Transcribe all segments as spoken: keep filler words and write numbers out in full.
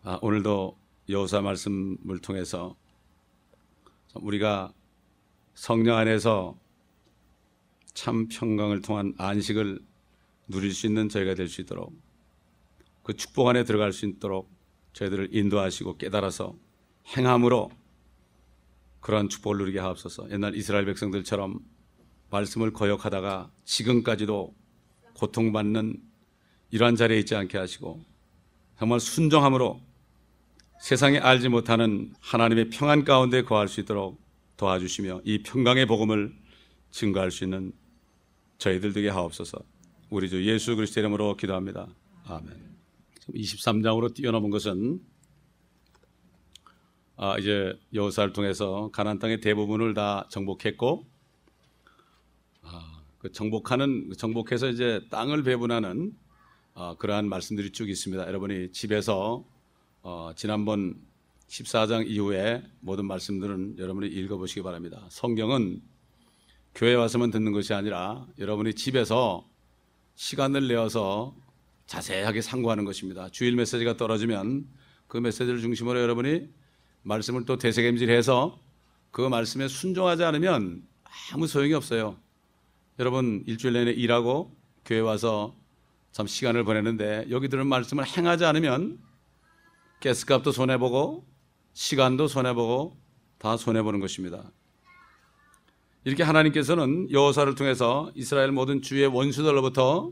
아, 오늘도 여호수아 말씀을 통해서 우리가 성령 안에서 참 평강을 통한 안식을 누릴 수 있는 저희가 될 수 있도록, 그 축복 안에 들어갈 수 있도록 저희들을 인도하시고 깨달아서 행함으로 그러한 축복을 누리게 하옵소서. 옛날 이스라엘 백성들처럼 말씀을 거역하다가 지금까지도 고통받는 이러한 자리에 있지 않게 하시고, 정말 순종함으로 세상에 알지 못하는 하나님의 평안 가운데 거할 수 있도록 도와주시며 이 평강의 복음을 증거할 수 있는 저희들 되게 하옵소서. 우리 주 예수 그리스도의 이름으로 기도합니다. 아멘. 이십삼 장으로 뛰어넘은 것은 아, 이제 여호수아를 통해서 가나안 땅의 대부분을 다 정복했고, 아, 그 정복하는 정복해서 이제 땅을 배분하는 아, 그러한 말씀들이 쭉 있습니다. 여러분이 집에서 어, 지난번 십사 장 이후에 모든 말씀들은 여러분이 읽어보시기 바랍니다. 성경은 교회 와서만 듣는 것이 아니라 여러분이 집에서 시간을 내어서 자세하게 상고하는 것입니다. 주일 메시지가 떨어지면 그 메시지를 중심으로 여러분이 말씀을 또 되새김질해서 그 말씀에 순종하지 않으면 아무 소용이 없어요. 여러분 일주일 내내 일하고 교회 와서 참 시간을 보내는데 여기 들은 말씀을 행하지 않으면 가스값도 손해보고 시간도 손해보고 다 손해보는 것입니다. 이렇게 하나님께서는 여호수아를 통해서 이스라엘 모든 주의 원수들로부터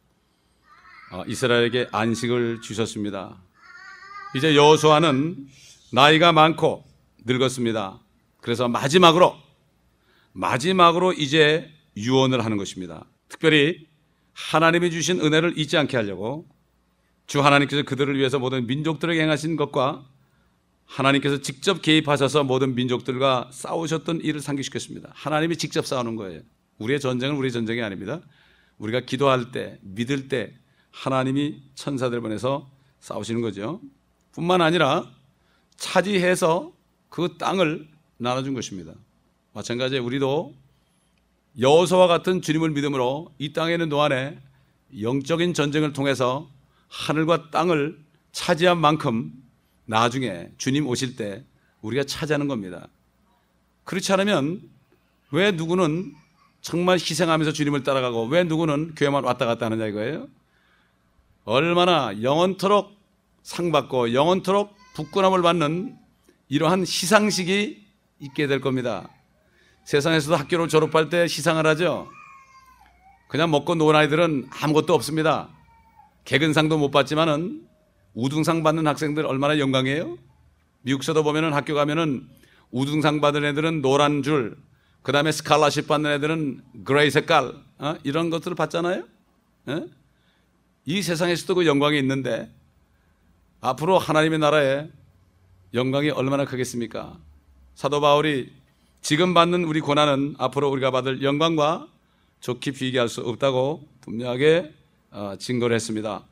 이스라엘에게 안식을 주셨습니다. 이제 여호수아는 나이가 많고 늙었습니다. 그래서 마지막으로 마지막으로 이제 유언을 하는 것입니다. 특별히 하나님이 주신 은혜를 잊지 않게 하려고 주 하나님께서 그들을 위해서 모든 민족들에게 행하신 것과 하나님께서 직접 개입하셔서 모든 민족들과 싸우셨던 일을 상기시켰습니다. 하나님이 직접 싸우는 거예요. 우리의 전쟁은 우리의 전쟁이 아닙니다. 우리가 기도할 때, 믿을 때 하나님이 천사들 보내서 싸우시는 거죠. 뿐만 아니라 차지해서 그 땅을 나눠준 것입니다. 마찬가지로 우리도 여호수아와 같은 주님을 믿음으로 이 땅에 있는 동안에 영적인 전쟁을 통해서 하늘과 땅을 차지한 만큼 나중에 주님 오실 때 우리가 차지하는 겁니다. 그렇지 않으면 왜 누구는 정말 희생하면서 주님을 따라가고 왜 누구는 교회만 왔다 갔다 하느냐 이거예요. 얼마나 영원토록 상받고 영원토록 부끄러움을 받는 이러한 시상식이 있게 될 겁니다. 세상에서도 학교를 졸업할 때 시상을 하죠. 그냥 먹고 노는 아이들은 아무것도 없습니다. 개근상도 못 받지만은 우등상 받는 학생들 얼마나 영광이에요? 미국서도 보면은 학교 가면은 우등상 받은 애들은 노란 줄, 그 다음에 스칼라십 받는 애들은 그레이 색깔, 어? 이런 것들을 받잖아요. 에? 이 세상에서도 그 영광이 있는데 앞으로 하나님의 나라에 영광이 얼마나 크겠습니까? 사도 바울이 지금 받는 우리 고난은 앞으로 우리가 받을 영광과 좋게 비교할 수 없다고 분명하게 증거를 했습니다.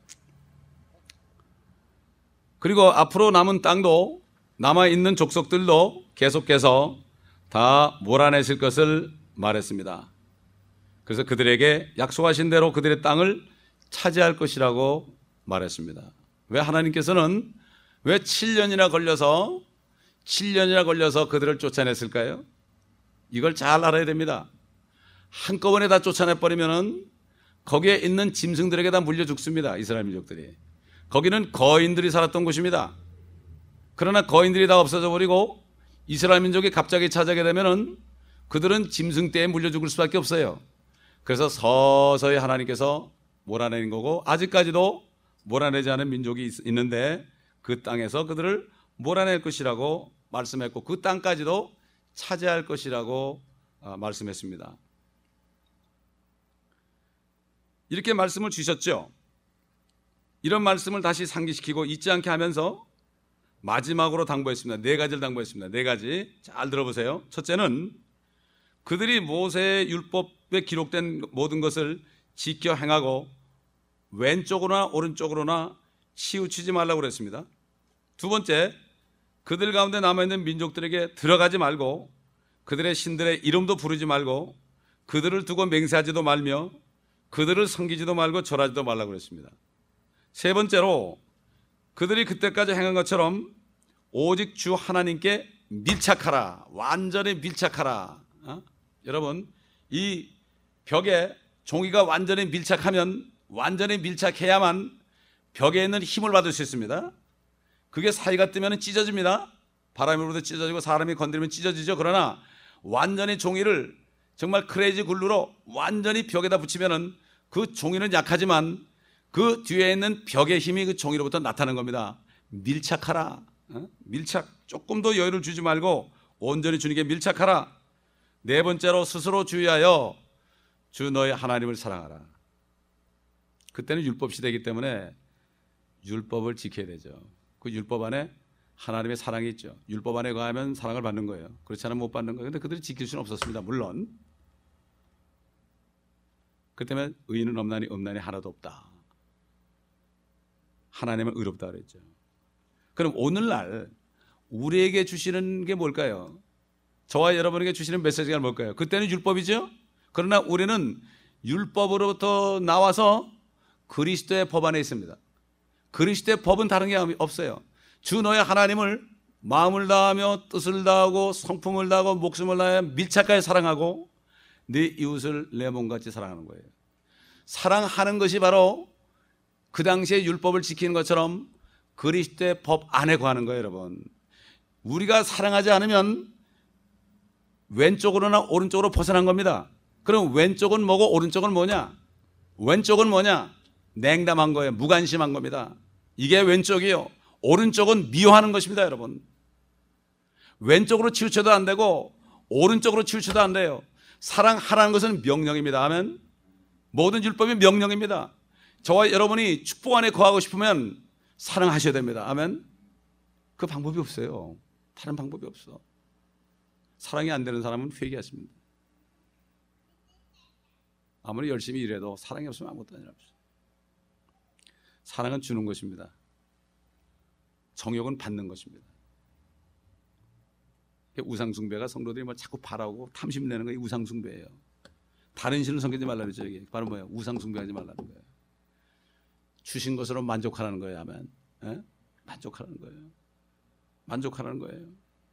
그리고 앞으로 남은 땅도 남아있는 족속들도 계속해서 다 몰아내실 것을 말했습니다. 그래서 그들에게 약속하신 대로 그들의 땅을 차지할 것이라고 말했습니다. 왜 하나님께서는 왜 칠 년이나 걸려서 칠 년이나 걸려서 그들을 쫓아냈을까요? 이걸 잘 알아야 됩니다. 한꺼번에 다 쫓아내버리면은 거기에 있는 짐승들에게 다 물려 죽습니다. 이스라엘 민족들이. 거기는 거인들이 살았던 곳입니다. 그러나 거인들이 다 없어져 버리고 이스라엘 민족이 갑자기 찾아게 되면은 그들은 짐승떼에 물려 죽을 수밖에 없어요. 그래서 서서히 하나님께서 몰아내는 거고 아직까지도 몰아내지 않은 민족이 있는데 그 땅에서 그들을 몰아낼 것이라고 말씀했고 그 땅까지도 차지할 것이라고 말씀했습니다. 이렇게 말씀을 주셨죠. 이런 말씀을 다시 상기시키고 잊지 않게 하면서 마지막으로 당부했습니다. 네 가지를 당부했습니다. 네 가지. 잘 들어보세요. 첫째는 그들이 모세의 율법에 기록된 모든 것을 지켜 행하고 왼쪽으로나 오른쪽으로나 치우치지 말라고 그랬습니다. 두 번째, 그들 가운데 남아있는 민족들에게 들어가지 말고 그들의 신들의 이름도 부르지 말고 그들을 두고 맹세하지도 말며 그들을 섬기지도 말고 절하지도 말라고 그랬습니다. 세 번째로 그들이 그때까지 행한 것처럼 오직 주 하나님께 밀착하라. 완전히 밀착하라. 어? 여러분, 이 벽에 종이가 완전히 밀착하면, 완전히 밀착해야만 벽에 있는 힘을 받을 수 있습니다. 그게 사이가 뜨면 찢어집니다. 바람이 불어도 찢어지고 사람이 건드리면 찢어지죠. 그러나 완전히 종이를 정말 크레이지 글루로 완전히 벽에다 붙이면은 그 종이는 약하지만 그 뒤에 있는 벽의 힘이 그 종이로부터 나타나는 겁니다. 밀착하라. 어? 밀착. 조금 더 여유를 주지 말고 온전히 주님께 밀착하라. 네 번째로 스스로 주의하여 주 너의 하나님을 사랑하라. 그때는 율법 시대이기 때문에 율법을 지켜야 되죠. 그 율법 안에 하나님의 사랑이 있죠. 율법 안에 가면 사랑을 받는 거예요. 그렇지 않으면 못 받는 거예요. 그런데 그들이 지킬 수는 없었습니다. 물론 그때면 의인은 없나니 없나니 하나도 없다. 하나님은 의롭다 그랬죠. 그럼 오늘날 우리에게 주시는 게 뭘까요? 저와 여러분에게 주시는 메시지가 뭘까요? 그때는 율법이죠. 그러나 우리는 율법으로부터 나와서 그리스도의 법 안에 있습니다. 그리스도의 법은 다른 게 없어요. 주 너의 하나님을 마음을 다하며 뜻을 다하고 성품을 다하고 목숨을 다하여 밀착하여 사랑하고 네 이웃을 내 몸같이 사랑하는 거예요. 사랑하는 것이 바로 그 당시에 율법을 지키는 것처럼 그리스도의 법 안에 거하는 거예요. 여러분, 우리가 사랑하지 않으면 왼쪽으로나 오른쪽으로 벗어난 겁니다. 그럼 왼쪽은 뭐고 오른쪽은 뭐냐? 왼쪽은 뭐냐? 냉담한 거예요. 무관심한 겁니다. 이게 왼쪽이요. 오른쪽은 미워하는 것입니다. 여러분, 왼쪽으로 치우쳐도 안 되고 오른쪽으로 치우쳐도 안 돼요. 사랑하라는 것은 명령입니다. 아멘. 모든 율법이 명령입니다. 저와 여러분이 축복 안에 거하고 싶으면 사랑하셔야 됩니다. 아멘. 그 방법이 없어요. 다른 방법이 없어. 사랑이 안 되는 사람은 회개하십니다. 아무리 열심히 일해도 사랑이 없으면 아무것도 아니라 없어요. 사랑은 주는 것입니다. 정욕은 받는 것입니다. 우상숭배가 성도들이 뭐 자꾸 바라고 탐심내는 게 우상숭배예요. 다른 신을 섬기지 말라는 거죠. 이게 바로 뭐예요? 우상숭배하지 말라는 거예요. 주신 것으로 만족하라는 거예요. 아멘. 에? 만족하라는 거예요. 만족하라는 거예요.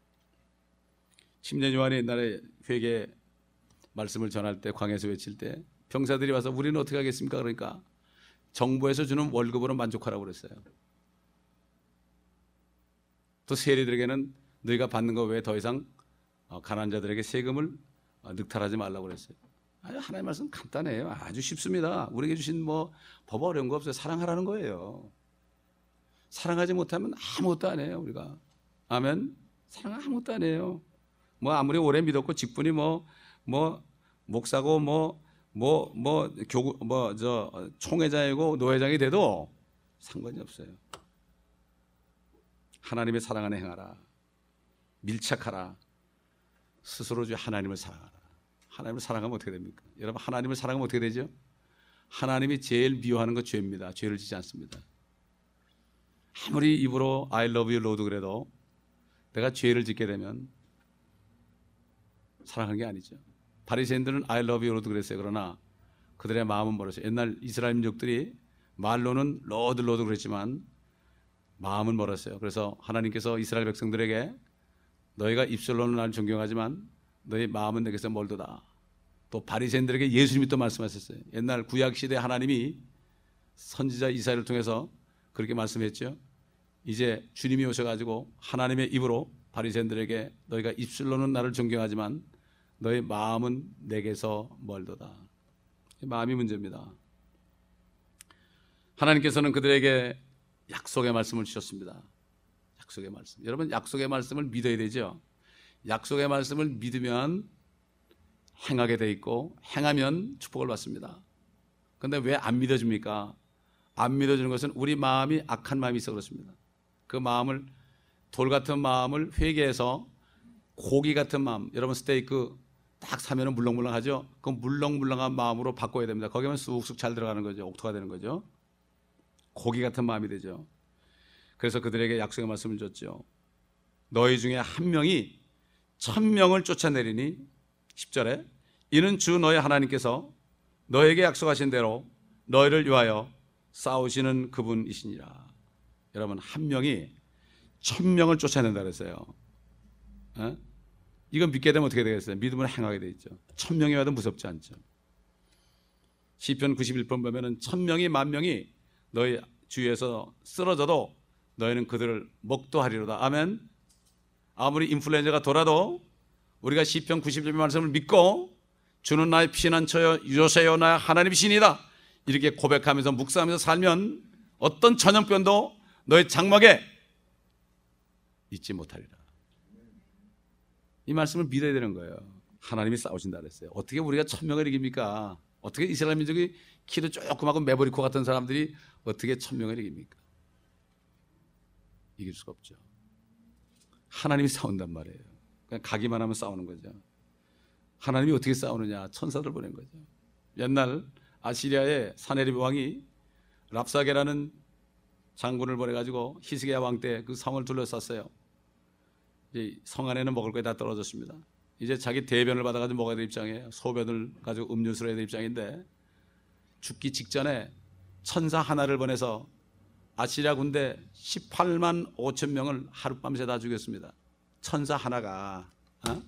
침례 요한이 옛날에 회개 말씀을 전할 때 광야에서 외칠 때 병사들이 와서 우리는 어떻게 하겠습니까? 그러니까 정부에서 주는 월급으로 만족하라고 그랬어요. 또 세리들에게는 너희가 받는 거 외에 더 이상 가난한 자들에게 세금을 늑탈하지 말라고 그랬어요. 하나님의 말씀 간단해요. 아주 쉽습니다. 우리에게 주신 뭐 법 어려운 거 없어요. 사랑하라는 거예요. 사랑하지 못하면 아무것도 안 해요. 우리가. 아멘. 사랑 아무것도 안 해요. 뭐 아무리 오래 믿었고 직분이 뭐 뭐 목사고 뭐 뭐 뭐 교구 뭐 저 총회장이고 노회장이 돼도 상관이 없어요. 하나님의 사랑 안에 행하라. 밀착하라. 스스로 주 하나님을 사랑하라. 하나님을 사랑하면 어떻게 됩니까? 여러분, 하나님을 사랑하면 어떻게 되죠? 하나님이 제일 미워하는 건 죄입니다. 죄를 짓지 않습니다. 아무리 입으로 I love you Lord 그래도 내가 죄를 짓게 되면 사랑하는 게 아니죠. 바리새인들은 I love you Lord 그랬어요. 그러나 그들의 마음은 멀었어요. 옛날 이스라엘 민족들이 말로는 로드 로드 그랬지만 마음은 멀었어요. 그래서 하나님께서 이스라엘 백성들에게 너희가 입술로는 나를 존경하지만 너희 마음은 내게서 멀도다. 또 바리새인들에게 예수님이 또 말씀하셨어요. 옛날 구약시대 하나님이 선지자 이사야를 통해서 그렇게 말씀했죠. 이제 주님이 오셔가지고 하나님의 입으로 바리새인들에게 너희가 입술로는 나를 존경하지만 너희 마음은 내게서 멀도다. 마음이 문제입니다. 하나님께서는 그들에게 약속의 말씀을 주셨습니다. 약속의 말씀. 여러분, 약속의 말씀을 믿어야 되죠. 약속의 말씀을 믿으면 행하게 돼 있고 행하면 축복을 받습니다. 그런데 왜 안 믿어집니까? 안 믿어지는 것은 우리 마음이 악한 마음이 있어 그렇습니다. 그 마음을, 돌 같은 마음을 회개해서 고기 같은 마음, 여러분 스테이크 딱 사면은 물렁물렁하죠? 그 물렁물렁한 마음으로 바꿔야 됩니다. 거기면 쑥쑥 잘 들어가는 거죠. 옥토가 되는 거죠. 고기 같은 마음이 되죠. 그래서 그들에게 약속의 말씀을 줬죠. 너희 중에 한 명이 천 명을 쫓아내리니 십 절에 이는 주 너희 하나님께서 너에게 약속하신 대로 너희를 위하여 싸우시는 그분이시니라. 여러분, 한 명이 천 명을 쫓아낸다 그랬어요. 어? 이건 믿게 되면 어떻게 되겠어요? 믿음을 행하게 돼 있죠. 천 명이 와도 무섭지 않죠. 시편 구십일 편 보면은 천 명이 만 명이 너희 주위에서 쓰러져도 너희는 그들을 목도하리로다. 아멘. 아무리 인플루엔자가 돌아도 우리가 시편 구십일 편 말씀을 믿고 주는 나의 피난처여 요새여 나의 하나님의 신이다 이렇게 고백하면서 묵상하면서 살면 어떤 전염병도 너의 장막에 있지 못하리라. 이 말씀을 믿어야 되는 거예요. 하나님이 싸우신다 그랬어요. 어떻게 우리가 천 명을 이깁니까? 어떻게 이스라엘 민족이 키도 조그맣고 메보리코 같은 사람들이 어떻게 천 명을 이깁니까? 이길 수가 없죠. 하나님이 싸운단 말이에요. 그냥 가기만 하면 싸우는 거죠. 하나님이 어떻게 싸우느냐? 천사들 보낸 거죠. 옛날 아시리아의 사네립 왕이 랍사게라는 장군을 보내가지고 히스기야 왕 때 그 성을 둘러쌌어요. 이제 성 안에는 먹을 게 다 떨어졌습니다. 이제 자기 대변을 받아가지고 먹어야 될 입장이에요. 소변을 가지고 음료수를 해야 될 입장인데 죽기 직전에 천사 하나를 보내서 아시리아 군대 십팔만 오천 명을 하룻밤새 다 죽였습니다. 천사 하나가. 어?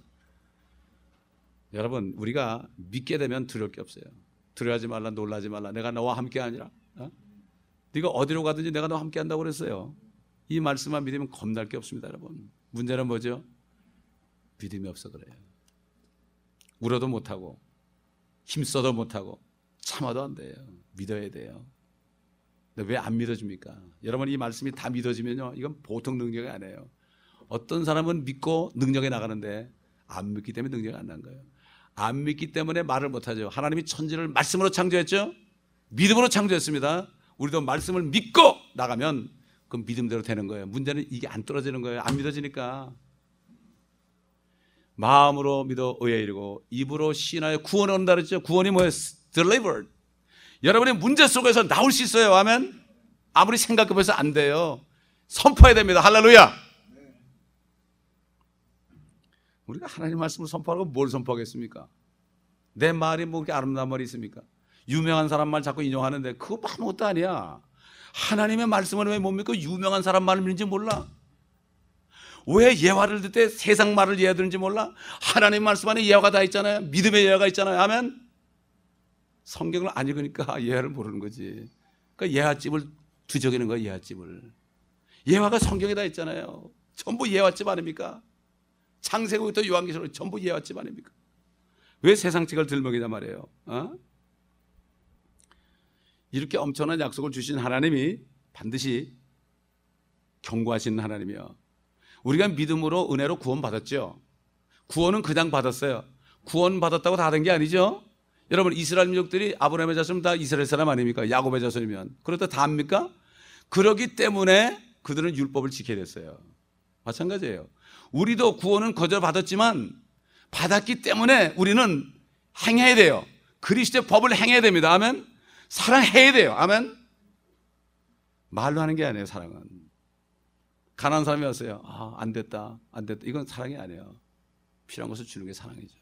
여러분, 우리가 믿게 되면 두려울 게 없어요. 두려워하지 말라, 놀라지 말라. 내가 너와 함께 하니라. 어? 네가 어디로 가든지 내가 너와 함께 한다고 그랬어요. 이 말씀만 믿으면 겁날 게 없습니다, 여러분. 문제는 뭐죠? 믿음이 없어 그래요. 울어도 못하고 힘써도 못하고 참아도 안 돼요. 믿어야 돼요. 근데 왜 안 믿어집니까? 여러분, 이 말씀이 다 믿어지면요, 이건 보통 능력이 아니에요. 어떤 사람은 믿고 능력이 나가는데 안 믿기 때문에 능력이 안 난 거예요. 안 믿기 때문에 말을 못하죠. 하나님이 천지를 말씀으로 창조했죠. 믿음으로 창조했습니다. 우리도 말씀을 믿고 나가면 그 믿음대로 되는 거예요. 문제는 이게 안 떨어지는 거예요. 안 믿어지니까. 마음으로 믿어 의에 이르고 입으로 시인하여 구원이 온다 그랬죠. 구원이 뭐예요? Delivered. 여러분의 문제 속에서 나올 수 있어요. 아멘. 아무리 생각해봐서 안 돼요. 선포해야 됩니다. 할렐루야. 우리가 하나님 말씀을 선포하고 뭘 선포하겠습니까? 내 말이 뭐 그렇게 아름다운 말이 있습니까? 유명한 사람 말 자꾸 인용하는데 그거 아무것도 아니야. 하나님의 말씀은 왜 뭡니까? 유명한 사람 말을 믿는지 몰라. 왜 예화를 듣을 때 세상 말을 예화 듣는지 몰라. 하나님 말씀 안에 예화가 다 있잖아요. 믿음의 예화가 있잖아요. 아멘. 성경을 안 읽으니까 예화를 모르는 거지. 그러니까 예화집을 뒤적이는 거야. 예화집을. 예화가 성경에 다 있잖아요. 전부 예화집 아닙니까? 창세기부터 요한계시록 전부 예화집 아닙니까? 왜 세상 책을 들먹이냐 말이에요. 어? 이렇게 엄청난 약속을 주신 하나님이 반드시 경고하시는 하나님이요. 우리가 믿음으로 은혜로 구원받았죠. 구원은 그냥 받았어요. 구원 받았다고 다 된 게 아니죠. 여러분, 이스라엘 민족들이 아브라함의 자손은 다 이스라엘 사람 아닙니까? 야곱의 자손이면. 그렇다 다 합니까? 그러기 때문에 그들은 율법을 지켜야 됐어요. 마찬가지예요. 우리도 구원은 거절받았지만 받았기 때문에 우리는 행해야 돼요. 그리스도의 법을 행해야 됩니다. 아멘. 사랑해야 돼요. 아멘. 말로 하는 게 아니에요. 사랑은. 가난한 사람이 왔어요. 아, 안 됐다, 안 됐다. 이건 사랑이 아니에요. 필요한 것을 주는 게 사랑이죠.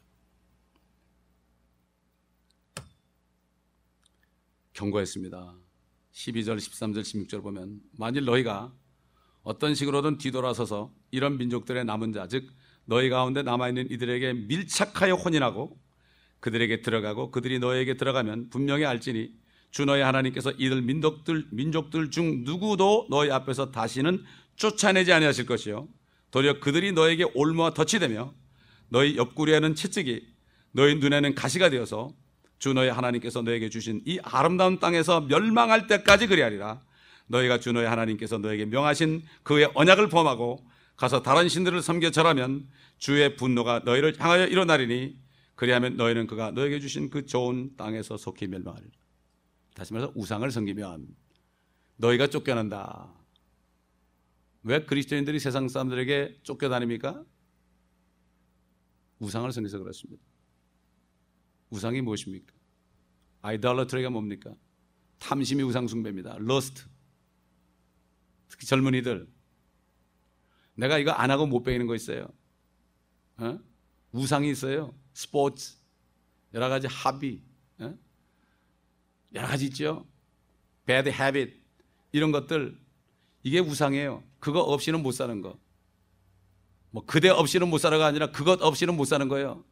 경고했습니다. 십이 절, 십삼 절, 십육 절 보면 만일 너희가 어떤 식으로든 뒤돌아서서 이런 민족들의 남은 자, 즉 너희 가운데 남아있는 이들에게 밀착하여 혼인하고 그들에게 들어가고 그들이 너희에게 들어가면 분명히 알지니 주 너희 하나님께서 이들 민족들, 민족들 중 누구도 너희 앞에서 다시는 쫓아내지 아니하실 것이요 도리어 그들이 너에게 올무와 덫이 되며 너희 옆구리에는 채찍이 너희 눈에는 가시가 되어서 주 너희 하나님께서 너에게 주신 이 아름다운 땅에서 멸망할 때까지 그리하리라. 너희가 주 너희 하나님께서 너에게 명하신 그의 언약을 범하고 가서 다른 신들을 섬겨 절하면 주의 분노가 너희를 향하여 일어나리니 그리하면 너희는 그가 너에게 주신 그 좋은 땅에서 속히 멸망하리라. 다시 말해서 우상을 섬기면 너희가 쫓겨난다. 왜 그리스도인들이 세상 사람들에게 쫓겨다닙니까? 우상을 섬겨서 그렇습니다. 우상이 무엇입니까? 아이돌러트리가 뭡니까? 탐심이 우상 숭배입니다. 러스트. 특히 젊은이들, 내가 이거 안 하고 못 배우는 거 있어요. 어? 우상이 있어요. 스포츠, 여러 가지 합의, 어? 여러 가지 있죠. bad habit, 이런 것들, 이게 우상이에요. 그거 없이는 못 사는 거. 뭐 그대 없이는 못 살아가 아니라 그것 없이는 못 사는 거예요.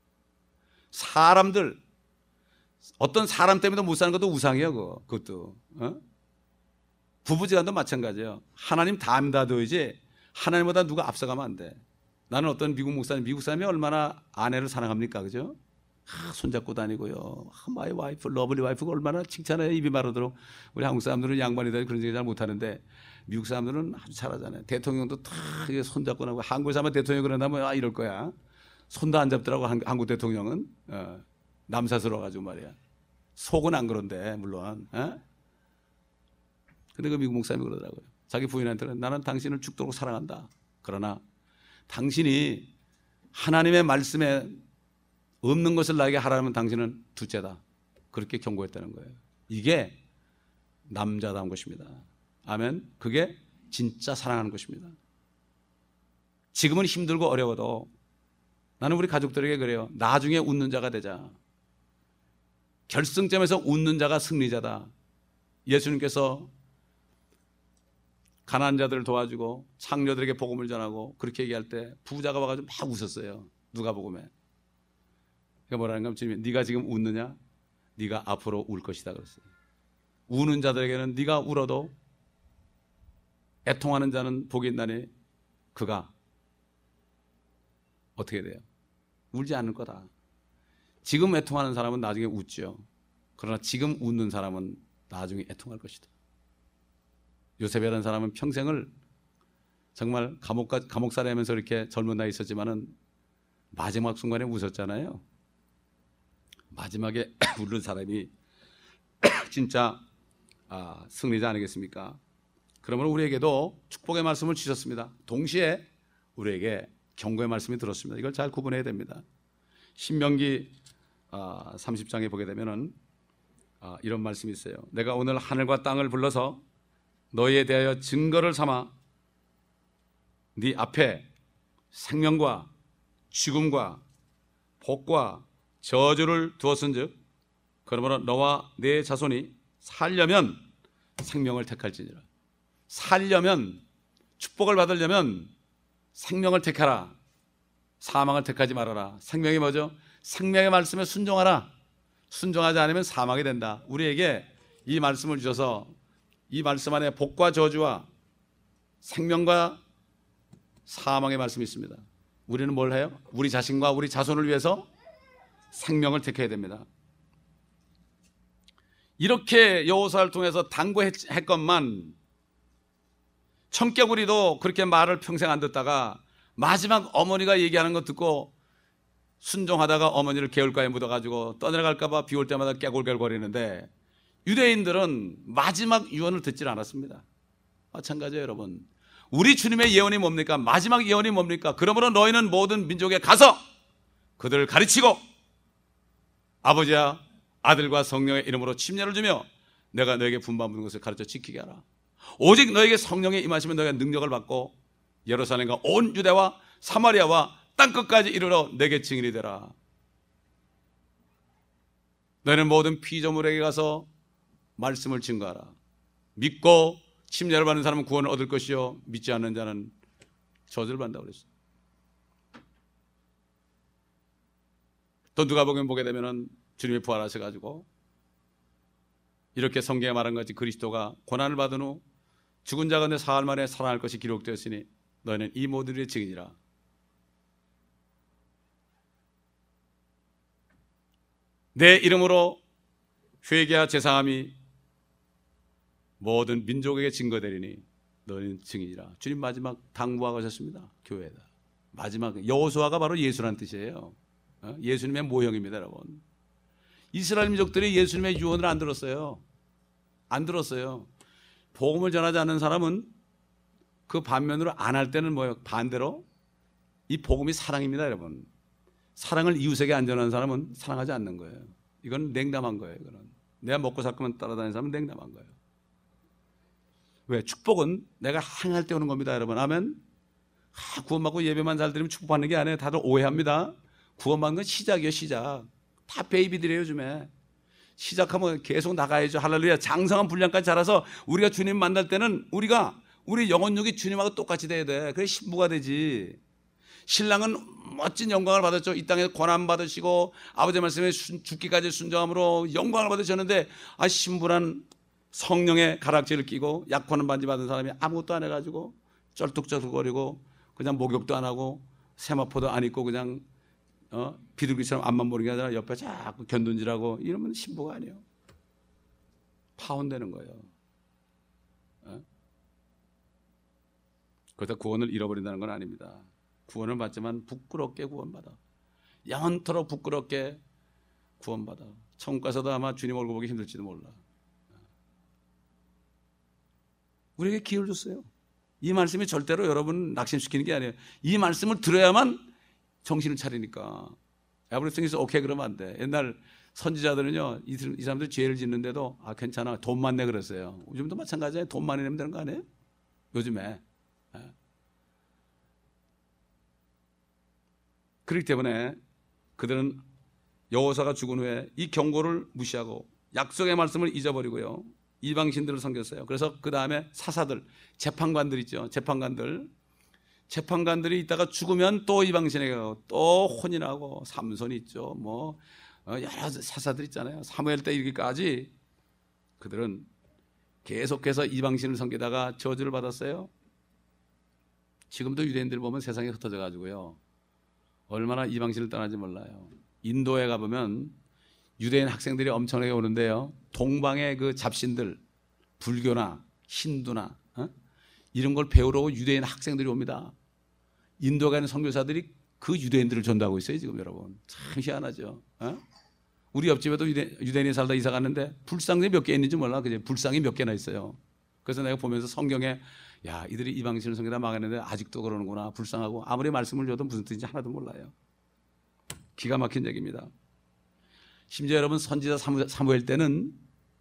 사람들, 어떤 사람 때문에 못 사는 것도 우상이에요. 그거. 그것도 어? 부부지간도 마찬가지예요. 하나님 다 믿어야지 하나님보다 누가 앞서가면 안 돼. 나는 어떤 미국 목사님, 미국 사람이 얼마나 아내를 사랑합니까? 그죠? 아, 손잡고 다니고요. 아, 마이 와이프, 러블리 와이프가 얼마나 칭찬해요. 입이 마르도록. 우리 한국 사람들은 양반이다 그런 얘기 잘 못하는데 미국 사람들은 아주 잘하잖아요. 대통령도 다 손잡고 나고, 한국에서 아마 대통령이 그런다면 아 이럴 거야. 손도 안 잡더라고. 한국 대통령은 어, 남사스러워가지고 말이야. 속은 안 그런데 물론. 어? 근데 그 미국 목사님이 그러더라고요. 자기 부인한테는 나는 당신을 죽도록 사랑한다. 그러나 당신이 하나님의 말씀에 없는 것을 나에게 하라면 당신은 둘째다. 그렇게 경고했다는 거예요. 이게 남자다운 것입니다. 아멘. 그게 진짜 사랑하는 것입니다. 지금은 힘들고 어려워도 나는 우리 가족들에게 그래요. 나중에 웃는 자가 되자. 결승점에서 웃는 자가 승리자다. 예수님께서 가난한 자들을 도와주고 창녀들에게 복음을 전하고 그렇게 얘기할 때 부자가 와가지고 막 웃었어요. 누가복음에. 그러니까 뭐라는 가 주님이 네가 지금 웃느냐? 네가 앞으로 울 것이다 그랬어요. 우는 자들에게는 네가 울어도 애통하는 자는 복이 있나니 그가 어떻게 돼요? 울지 않을 거다. 지금 애통하는 사람은 나중에 웃죠. 그러나 지금 웃는 사람은 나중에 애통할 것이다. 요셉이라는 사람은 평생을 정말 감옥, 감옥살이 하면서 이렇게 젊은 나이 있었지만은 마지막 순간에 웃었잖아요. 마지막에 울는 사람이 진짜 아, 승리자 아니겠습니까? 그러면 우리에게도 축복의 말씀을 주셨습니다. 동시에 우리에게 경고의 말씀이 들었습니다. 이걸 잘 구분해야 됩니다. 신명기 아, 삼십 장에 보게 되면은 아, 이런 말씀이 있어요. 내가 오늘 하늘과 땅을 불러서 너희에 대하여 증거를 삼아 네 앞에 생명과 죽음과 복과 저주를 두었은즉 그러므로 너와 네 자손이 살려면 생명을 택할지니라. 살려면, 축복을 받으려면 생명을 택하라. 사망을 택하지 말아라. 생명이 뭐죠? 생명의 말씀에 순종하라. 순종하지 않으면 사망이 된다. 우리에게 이 말씀을 주셔서 이 말씀 안에 복과 저주와 생명과 사망의 말씀이 있습니다. 우리는 뭘 해요? 우리 자신과 우리 자손을 위해서 생명을 택해야 됩니다. 이렇게 여호수아를 통해서 당부했건만 청개구리도 그렇게 말을 평생 안 듣다가 마지막 어머니가 얘기하는 거 듣고 순종하다가 어머니를 개울가에 묻어가지고 떠내려갈까 봐 비 올 때마다 깨골결거리는데 유대인들은 마지막 유언을 듣질 않았습니다. 마찬가지예요, 여러분. 우리 주님의 예언이 뭡니까? 마지막 예언이 뭡니까? 그러므로 너희는 모든 민족에 가서 그들을 가르치고 아버지와 아들과 성령의 이름으로 침례를 주며 내가 너에게 분반하는 것을 가르쳐 지키게 하라. 오직 너에게 성령이 임하시면 너희가 능력을 받고 예루살렘과 온 유대와 사마리아와 땅끝까지 이르러 내게 증인이 되라. 너희는 모든 피조물에게 가서 말씀을 증거하라. 믿고 침례를 받는 사람은 구원을 얻을 것이요 믿지 않는 자는 저주를 받는다고 그랬어요. 또 누가복음 보게 되면은 주님이 부활하셔가지고 이렇게 성경에 말한 것이 그리스도가 고난을 받은 후 죽은 자가 내 사흘 만에 살아날 것이 기록되었으니 너희는 이 모든 일의 증인이라. 내 이름으로 회개와 제사함이 모든 민족에게 증거되리니 너희는 증인이라. 주님 마지막 당부하고 하셨습니다. 교회에다. 마지막 여호수아가 바로 예수라는 뜻이에요. 예수님의 모형입니다, 여러분. 이스라엘 민족들이 예수님의 유언을 안 들었어요. 안 들었어요. 복음을 전하지 않는 사람은 그 반면으로 안 할 때는 뭐예요? 반대로 이 복음이 사랑입니다, 여러분. 사랑을 이웃에게 안 전하는 사람은 사랑하지 않는 거예요. 이건 냉담한 거예요. 이거는 내가 먹고 살 거면 따라다니는 사람은 냉담한 거예요. 왜? 축복은 내가 행할 때 오는 겁니다, 여러분. 아멘. 아, 구원받고 예배만 잘 드리면 축복받는 게 아니에요. 다들 오해합니다. 구원받는 건 시작이에요, 시작. 다 베이비들이에요, 요즘에. 시작하면 계속 나가야죠. 할렐루야. 장성한 분량까지 자라서 우리가 주님 만날 때는 우리가 우리 영혼육이 주님하고 똑같이 돼야 돼. 그래 신부가 되지. 신랑은 멋진 영광을 받았죠. 이 땅에 고난 받으시고 아버지 말씀에 죽기까지 순종함으로 영광을 받으셨는데, 아 신부란 성령의 가락지를 끼고 약혼한 반지 받은 사람이 아무것도 안 해가지고 쩔뚝쩔뚝거리고 그냥 목욕도 안 하고 세마포도 안 입고 그냥 어? 비둘기처럼 앞만 보는 게 아니라 옆에 자꾸 견둔질하고 이러면 신부가 아니에요. 파혼되는 거예요. 어? 그러다 구원을 잃어버린다는 건 아닙니다. 구원을 받지만 부끄럽게 구원받아. 영원토록 부끄럽게 구원받아. 천국 가서도 아마 주님 얼굴 보기 힘들지도 몰라. 우리에게 기회를 줬어요. 이 말씀이 절대로 여러분 낙심시키는 게 아니에요. 이 말씀을 들어야만 정신을 차리니까. 에브리띵에서 오케이 그러면 안 돼. 옛날 선지자들은요, 이 사람들 죄를 짓는데도 아 괜찮아 돈만 내 그랬어요. 요즘도 마찬가지예요. 돈 많이 내면 되는 거 아니에요? 요즘에. 그렇기 때문에 그들은 여호사가 죽은 후에 이 경고를 무시하고 약속의 말씀을 잊어버리고요, 이방신들을 섬겼어요. 그래서 그 다음에 사사들, 재판관들 있죠. 재판관들 재판관들이 있다가 죽으면 또 이방신에게 가고 또 혼인하고, 삼손이 있죠. 뭐 여러 사사들 있잖아요. 사무엘 때 이르기까지 그들은 계속해서 이방신을 섬기다가 저주를 받았어요. 지금도 유대인들 보면 세상에 흩어져 가지고요, 얼마나 이방신을 떠나지 몰라요. 인도에 가보면 유대인 학생들이 엄청나게 오는데요, 동방의 그 잡신들, 불교나 힌두나 어? 이런 걸 배우러 유대인 학생들이 옵니다. 인도에 가는 선교사들이 그 유대인들을 전도하고 있어요 지금. 여러분 참 희한하죠. 어? 우리 옆집에도 유대, 유대인이 살다 이사 갔는데 불상이 몇 개 있는지 몰라. 그죠? 불상이 몇 개나 있어요. 그래서 내가 보면서 성경에 야 이들이 이방신을 섬기다 망했는데 아직도 그러는구나, 불쌍하고. 아무리 말씀을 줘도 무슨 뜻인지 하나도 몰라요. 기가 막힌 얘기입니다. 심지어 여러분 선지자 사무엘 때는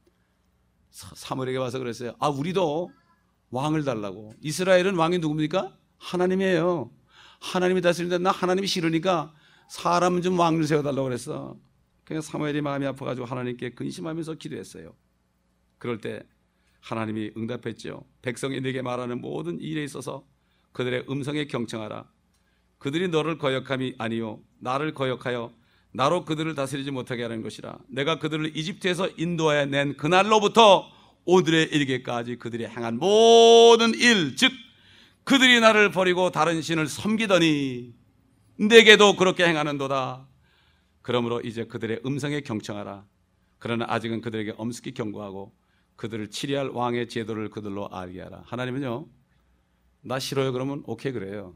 사무엘에게 와서 그랬어요. 아 우리도 왕을 달라고. 이스라엘은 왕이 누굽니까? 하나님이에요. 하나님이 다스리는데 나 하나님이 싫으니까 사람 좀 왕을 세워달라고 그랬어. 그냥 사무엘이 마음이 아파가지고 하나님께 근심하면서 기도했어요. 그럴 때 하나님이 응답했죠. 백성이 네게 말하는 모든 일에 있어서 그들의 음성에 경청하라. 그들이 너를 거역함이 아니요 나를 거역하여 나로 그들을 다스리지 못하게 하는 것이라. 내가 그들을 이집트에서 인도하여 낸 그날로부터 오늘에 이르기까지 그들이 행한 모든 일, 즉 그들이 나를 버리고 다른 신을 섬기더니 내게도 그렇게 행하는도다. 그러므로 이제 그들의 음성에 경청하라. 그러나 아직은 그들에게 엄습히 경고하고 그들을 치리할 왕의 제도를 그들로 알게 하라. 하나님은요, 나 싫어요 그러면 오케이 그래요.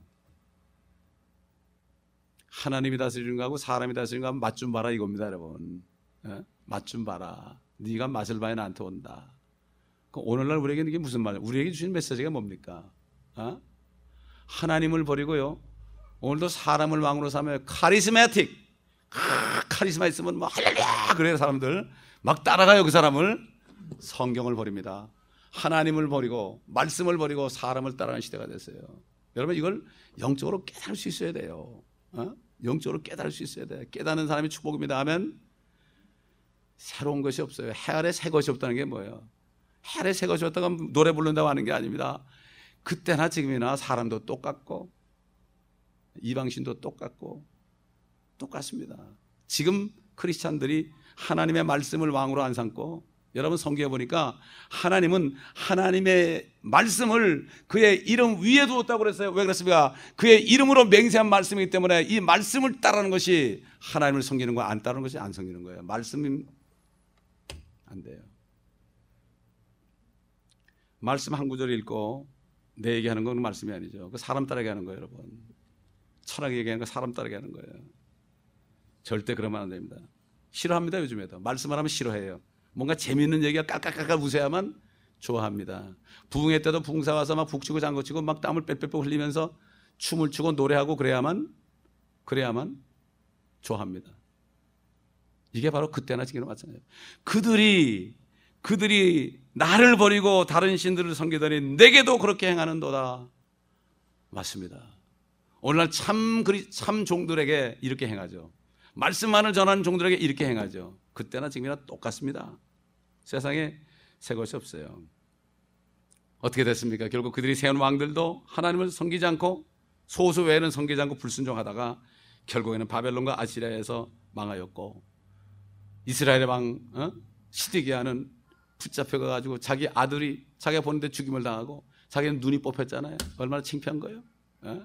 하나님이 다스리는 거하고 사람이 다스리는 거하고 맛 좀 봐라 이겁니다 여러분. 예? 맛 좀 봐라. 네가 맛을 봐야 나한테 온다. 오늘날 우리에게 이게 무슨 말이에요? 우리에게 주신 메시지가 뭡니까? 어? 하나님을 버리고요, 오늘도 사람을 왕으로 삼아요. 카리스마틱, 아, 카리스마 있으면 뭐 할렐루야 그래요. 사람들 막 따라가요. 그 사람을. 성경을 버립니다. 하나님을 버리고 말씀을 버리고 사람을 따라가는 시대가 됐어요. 여러분 이걸 영적으로 깨달을 수 있어야 돼요. 어? 영적으로 깨달을 수 있어야 돼. 깨닫는 사람이 축복입니다 하면 새로운 것이 없어요. 해 아래 새 것이 없다는 게 뭐예요? 해 아래 새 것이 없다고 하면 노래 부른다고 하는 게 아닙니다. 그때나 지금이나 사람도 똑같고 이방신도 똑같고 똑같습니다. 지금 크리스찬들이 하나님의 말씀을 왕으로 안 삼고, 여러분 성경에 보니까 하나님은 하나님의 말씀을 그의 이름 위에 두었다고 그랬어요. 왜 그랬습니까? 그의 이름으로 맹세한 말씀이기 때문에 이 말씀을 따르는 것이 하나님을 섬기는 거, 안 따르는 것이 안 섬기는 거예요. 말씀이 안 돼요. 말씀 한 구절 읽고 내 얘기하는 건 말씀이 아니죠. 그 사람 따르게 하는 거예요. 여러분 철학 얘기하는 거 사람 따르게 하는 거예요. 절대 그러면 안 됩니다. 싫어합니다. 요즘에도 말씀을 하면 싫어해요. 뭔가 재밌는 얘기가 깔깔깔깔 웃어야만 좋아합니다. 부흥회 때도 부흥사 와서 막 북치고 장구치고 막 땀을 빽빽 흘리면서 춤을 추고 노래하고 그래야만 그래야만 좋아합니다. 이게 바로 그때나 지금이나 마찬가지예요. 그들이 그들이 나를 버리고 다른 신들을 섬기더니 내게도 그렇게 행하는도다. 맞습니다. 오늘날 참, 참 종들에게 이렇게 행하죠. 말씀만을 전하는 종들에게 이렇게 행하죠. 그때나 지금이나 똑같습니다. 세상에 새 것이 없어요. 어떻게 됐습니까? 결국 그들이 세운 왕들도 하나님을 섬기지 않고 소수 외에는 섬기지 않고 불순종하다가 결국에는 바벨론과 아시리아에서 망하였고, 이스라엘의 왕 어? 시드기야는 붙잡혀가지고 자기 아들이 자기가 보는데 죽임을 당하고 자기는 눈이 뽑혔잖아요. 얼마나 창피한 거예요. 어?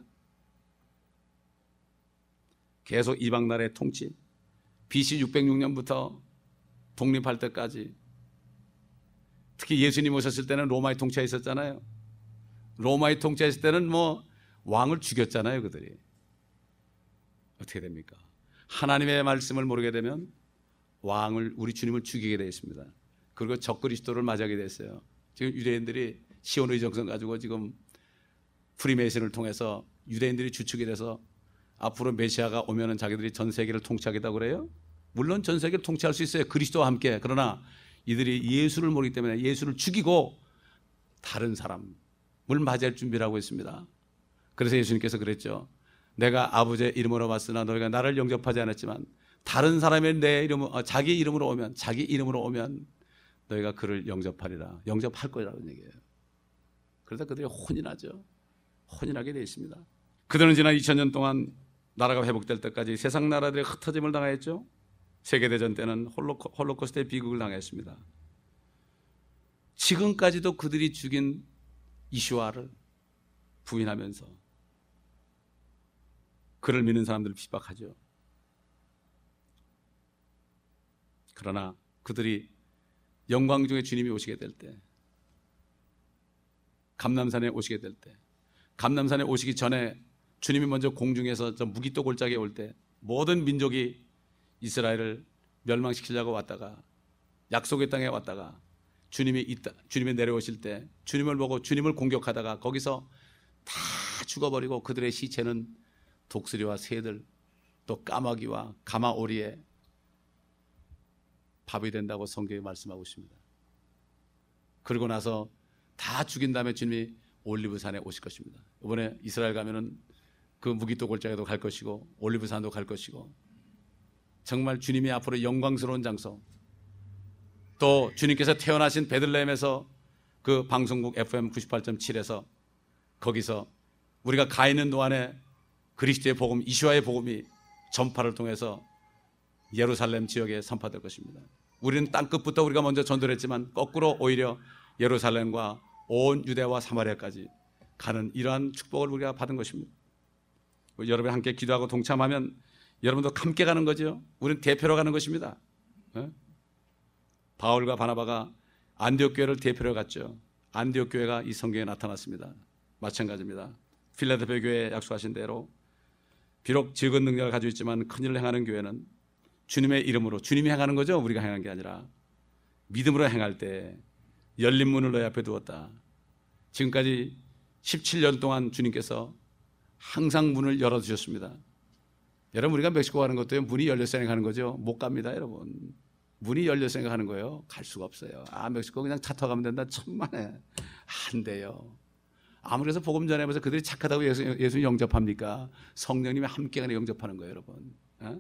계속 이방 나라의 통치, 비씨 육백육 년부터 독립할 때까지, 특히 예수님 오셨을 때는 로마의 통치가 있었잖아요. 로마의 통치했을 때는 뭐 왕을 죽였잖아요. 그들이. 어떻게 됩니까? 하나님의 말씀을 모르게 되면 왕을, 우리 주님을 죽이게 되어 있습니다. 그리고 적그리스도를 맞이하게 됐어요. 지금 유대인들이 시온의 정성 가지고 지금 프리메이슨을 통해서 유대인들이 주축이 돼서 앞으로 메시아가 오면은 자기들이 전 세계를 통치하겠다고 그래요. 물론 전 세계를 통치할 수 있어요. 그리스도와 함께. 그러나 이들이 예수를 모르기 때문에 예수를 죽이고 다른 사람을 맞이할 준비를 하고 있습니다. 그래서 예수님께서 그랬죠. 내가 아버지의 이름으로 왔으나 너희가 나를 영접하지 않았지만 다른 사람의 내 이름으로, 자기 이름으로 오면, 자기 이름으로 오면 너희가 그를 영접하리라. 영접할 거라는 얘기예요. 그러다 그들이 혼인하죠. 혼인하게 되어 있습니다. 그들은 지난 이천 년 동안 나라가 회복될 때까지 세상 나라들의 흩어짐을 당했죠. 세계대전 때는 홀로코, 홀로코스트의 비극을 당했습니다. 지금까지도 그들이 죽인 이슈아를 부인하면서 그를 믿는 사람들을 핍박하죠. 그러나 그들이 영광 중에 주님이 오시게 될 때, 감람산에 오시게 될 때, 감람산에 오시기 전에 주님이 먼저 공중에서 저 무기토 골짜기에 올 때 모든 민족이 이스라엘을 멸망시키려고 왔다가 약속의 땅에 왔다가 주님이 있다, 주님이 내려오실 때 주님을 보고 주님을 공격하다가 거기서 다 죽어버리고 그들의 시체는 독수리와 새들 또 까마귀와 가마오리에 밥이 된다고 성경이 말씀하고 있습니다. 그러고 나서 다 죽인 다음에 주님이 올리브산에 오실 것입니다. 이번에 이스라엘 가면은 그 무기토 골짜기도 갈 것이고 올리브산도 갈 것이고, 정말 주님이 앞으로 영광스러운 장소, 또 주님께서 태어나신 베들레헴에서 그 방송국 에프엠 구십팔 점 칠에서 거기서 우리가 가 있는 동안에 그리스도의 복음, 이슈아의 복음이 전파를 통해서 예루살렘 지역에 선포될 것입니다. 우리는 땅끝부터 우리가 먼저 전도를 했지만 거꾸로 오히려 예루살렘과 온 유대와 사마리아까지 가는 이러한 축복을 우리가 받은 것입니다. 여러분이 함께 기도하고 동참하면 여러분도 함께 가는 거죠. 우리는 대표로 가는 것입니다. 네? 바울과 바나바가 안디옥 교회를 대표로 갔죠. 안디옥 교회가 이 성경에 나타났습니다. 마찬가지입니다. 필라델피아 교회에 약속하신 대로 비록 적은 능력을 가지고 있지만 큰 일을 행하는 교회는 주님의 이름으로, 주님이 행하는 거죠. 우리가 행하는 게 아니라 믿음으로 행할 때 열린 문을 너희 앞에 두었다. 지금까지 십칠 년 동안 주님께서 항상 문을 열어주셨습니다. 여러분, 우리가 멕시코 가는 것도 문이 열려서 가는 거죠. 못 갑니다, 여러분. 문이 열려서 가는 거예요. 갈 수가 없어요. 아, 멕시코 그냥 차 타고 가면 된다. 천만에 안 돼요. 아무리 해서 복음 전해면서 그들이 착하다고 예수, 예수 영접합니까? 성령님이 함께 가는 영접하는 거예요, 여러분. 어?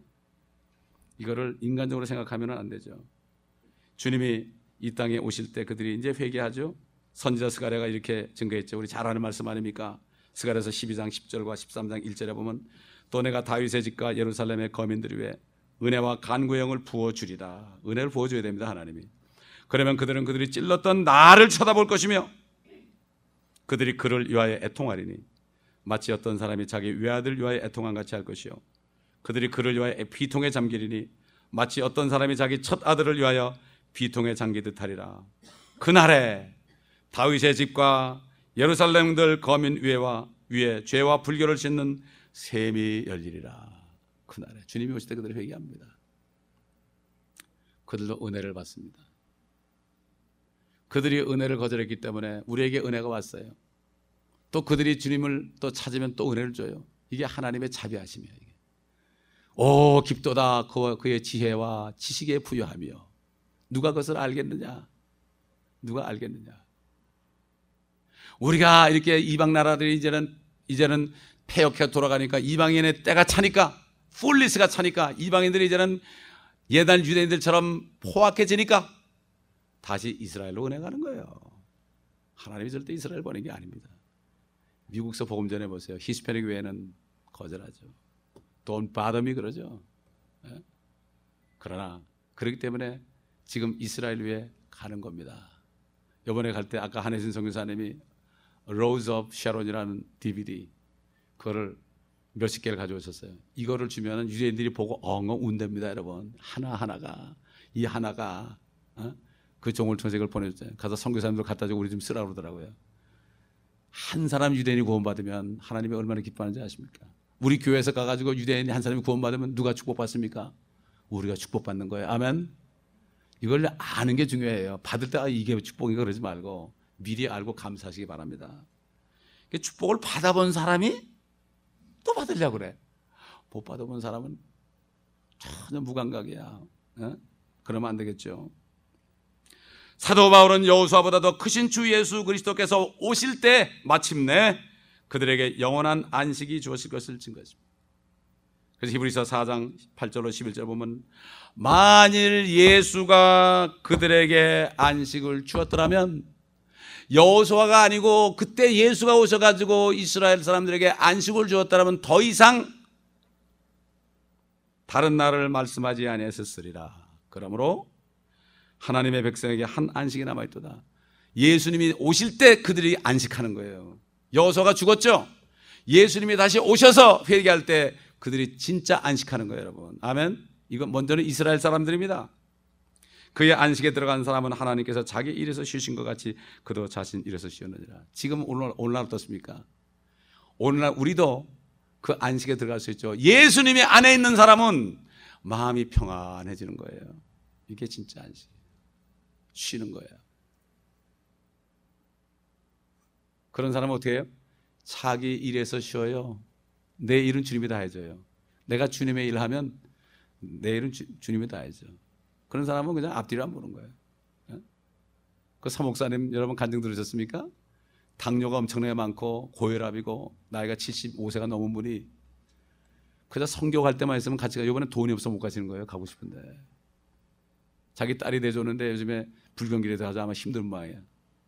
이거를 인간적으로 생각하면 안 되죠. 주님이 이 땅에 오실 때 그들이 이제 회개하죠. 선지자 스가랴가 이렇게 증거했죠. 우리 잘 아는 말씀 아닙니까? 스가랴서 십이 장 십 절과 십삼 장 일 절에 보면 또 내가 다윗의 집과 예루살렘의 거민들 위에 은혜와 간구의 영을 부어주리라. 은혜를 부어줘야 됩니다, 하나님이. 그러면 그들은 그들이 찔렀던 나를 쳐다볼 것이며 그들이 그를 위하여 애통하리니 마치 어떤 사람이 자기 외아들 위하여 애통한 같이 할 것이요 그들이 그를 위하여 비통에 잠기리니 마치 어떤 사람이 자기 첫 아들을 위하여 비통에 잠기듯 하리라. 그날에 다윗의 집과 예루살렘들 거민 위에와 위에 죄와 불결을 씻는 셈이 열리리라. 그날에 주님이 오실 때 그들이 회개합니다. 그들도 은혜를 받습니다. 그들이 은혜를 거절했기 때문에 우리에게 은혜가 왔어요. 또 그들이 주님을 또 찾으면 또 은혜를 줘요. 이게 하나님의 자비하심이에요. 이게. 오 깊도다 그의 지혜와 지식에 부여하며 누가 그것을 알겠느냐? 누가 알겠느냐? 우리가 이렇게 이방 나라들이 이제는 이제는 폐역해 돌아가니까 이방인의 때가 차니까 풀리스가 차니까 이방인들이 이제는 옛날 유대인들처럼 포악해지니까 다시 이스라엘로 은혜 가는 거예요. 하나님이 절대 이스라엘 보낸 게 아닙니다. 미국서 복음 전해보세요. 히스패닉 외에는 거절하죠. Don't bother me 그러죠. 예? 그러나 그렇기 때문에 지금 이스라엘 위에 가는 겁니다. 이번에 갈 때 아까 한혜진 선교사님이 Rose of Sharon이라는 디비디 그거를 몇십 개를 가져오셨어요. 이거를 주면 유대인들이 보고 엉엉 운답니다. 여러분 하나하나가 이 하나가 어? 그 종을 통해서 보내줬어요. 가서 선교사님들 갖다 주고 우리 좀 쓰라고 그러더라고요. 한 사람 유대인이 구원받으면 하나님이 얼마나 기뻐하는지 아십니까? 우리 교회에서 가가지고 유대인이 한 사람이 구원받으면 누가 축복받습니까? 우리가 축복받는 거예요. 아멘. 이걸 아는 게 중요해요. 받을 때 이게 축복인가 그러지 말고 미리 알고 감사하시기 바랍니다. 축복을 받아본 사람이 또 받으려고 그래. 못 받아본 사람은 전혀 무감각이야. 어? 그러면 안 되겠죠. 사도 바울은 여호수아보다 더 크신 주 예수 그리스도께서 오실 때 마침내 그들에게 영원한 안식이 주어질 것을 증거했습니다. 그래서 히브리서 사 장 팔 절로 십일 절 보면 만일 예수가 그들에게 안식을 주었더라면 여호수아가 아니고 그때 예수가 오셔가지고 이스라엘 사람들에게 안식을 주었더라면 더 이상 다른 날을 말씀하지 아니하셨으리라. 그러므로 하나님의 백성에게 한 안식이 남아있도다. 예수님이 오실 때 그들이 안식하는 거예요. 여호수아가 죽었죠. 예수님이 다시 오셔서 회개할 때 그들이 진짜 안식하는 거예요. 여러분 아멘. 이건 먼저는 이스라엘 사람들입니다. 그의 안식에 들어간 사람은 하나님께서 자기 일에서 쉬신 것 같이 그도 자신 일에서 쉬었느니라. 지금 오늘날, 오늘날 어떻습니까? 오늘날 우리도 그 안식에 들어갈 수 있죠. 예수님이 안에 있는 사람은 마음이 평안해지는 거예요. 이게 진짜 안식. 쉬는 거예요. 그런 사람은 어떻게 해요? 자기 일에서 쉬어요. 내 일은 주님이 다 해줘요. 내가 주님의 일을 하면 내 일은 주, 주님이 다 해줘. 그런 사람은 그냥 앞뒤를 안 보는 거예요. 그 사목사님 여러분 간증 들으셨습니까? 당뇨가 엄청나게 많고 고혈압이고 나이가 칠십오 세가 넘은 분이 그저 성교 갈 때만 있으면 같이 가. 이번엔 돈이 없어 못 가시는 거예요. 가고 싶은데 자기 딸이 내줬는데 요즘에 불경길에 들어가서 아마 힘든 모양이에요.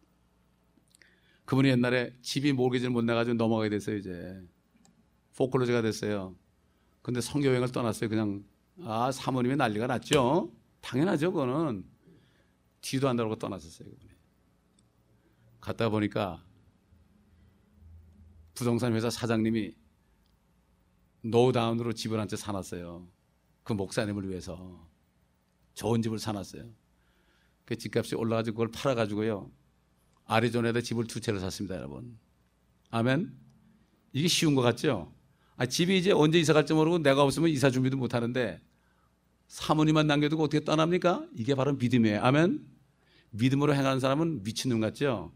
그분이 옛날에 집이 모기지를 못 내가지고 넘어가게 됐어요. 이제 포클로즈가 됐어요. 근데 성교여행을 떠났어요. 그냥 아 사모님이 난리가 났죠. 당연하죠. 그거는 뒤도 안 돌아보고 떠났었어요. 그분이. 갔다 보니까 부동산 회사 사장님이 노다운으로 집을 한 채 사놨어요. 그 목사님을 위해서 좋은 집을 사놨어요. 그 집값이 올라가지고 그걸 팔아가지고요 아리조나에다 집을 두 채를 샀습니다. 여러분 아멘. 이게 쉬운 것 같죠? 아, 집이 이제 언제 이사 갈지 모르고 내가 없으면 이사 준비도 못 하는데 사모님만 남겨두고 어떻게 떠납니까? 이게 바로 믿음이에요. 아멘. 믿음으로 행하는 사람은 미친놈 같죠?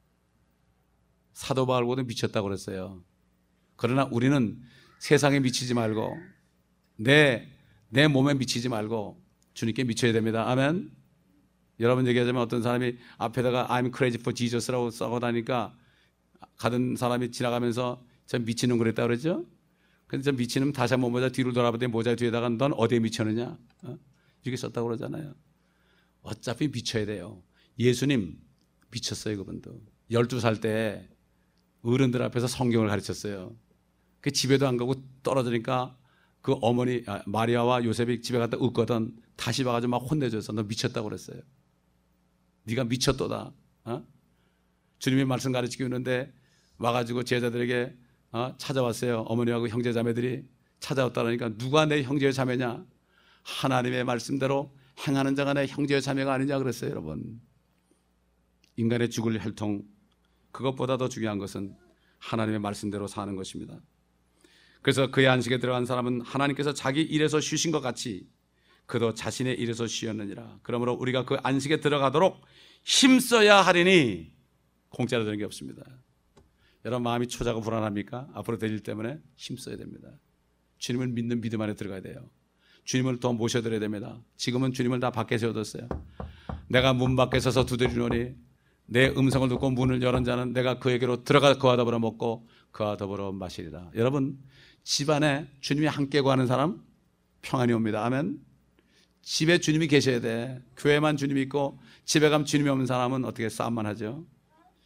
사도 바울보다 미쳤다고 그랬어요. 그러나 우리는 세상에 미치지 말고 내, 내 몸에 미치지 말고 주님께 미쳐야 됩니다. 아멘. 여러분 얘기하자면 어떤 사람이 앞에다가 I'm crazy for Jesus라고 써고 다니까 가던 사람이 지나가면서 저 미친놈 그랬다 그러죠? 근데 저 미친놈 다시 한번 모자 뒤로 돌아보더니 모자 뒤에다가 넌 어디에 미쳤느냐? 어? 이렇게 썼다고 그러잖아요. 어차피 미쳐야 돼요. 예수님 미쳤어요. 그분도 열두 살 때 어른들 앞에서 성경을 가르쳤어요. 그 집에도 안 가고 떨어지니까 그 어머니 아, 마리아와 요셉이 집에 갔다 웃거든 다시 와가지고 막 혼내줘서 너 미쳤다고 그랬어요. 네가 미쳤도다. 어? 주님이 말씀 가르치고 있는데 와가지고 제자들에게 어? 찾아왔어요. 어머니하고 형제 자매들이 찾아왔다니까 누가 내 형제 자매냐? 하나님의 말씀대로 행하는 자가 내 형제 자매가 아니냐 그랬어요. 여러분 인간의 죽을 혈통 그것보다 더 중요한 것은 하나님의 말씀대로 사는 것입니다. 그래서 그의 안식에 들어간 사람은 하나님께서 자기 일에서 쉬신 것 같이 그도 자신의 일에서 쉬었느니라. 그러므로 우리가 그 안식에 들어가도록 힘써야 하리니 공짜로 되는 게 없습니다. 여러분 마음이 초자고 불안합니까? 앞으로 될 일 때문에 힘써야 됩니다. 주님을 믿는 믿음 안에 들어가야 돼요. 주님을 더 모셔드려야 됩니다. 지금은 주님을 다 밖에 세워뒀어요. 내가 문 밖에 서서 두드리노니 내 음성을 듣고 문을 열은 자는 내가 그에게로 들어가 그와 더불어 먹고 그와 더불어 마시리라. 여러분 집안에 주님이 함께 거하는 사람 평안이 옵니다. 아멘. 집에 주님이 계셔야 돼. 교회만 주님이 있고 집에 가면 주님이 없는 사람은 어떻게 싸움만 하죠.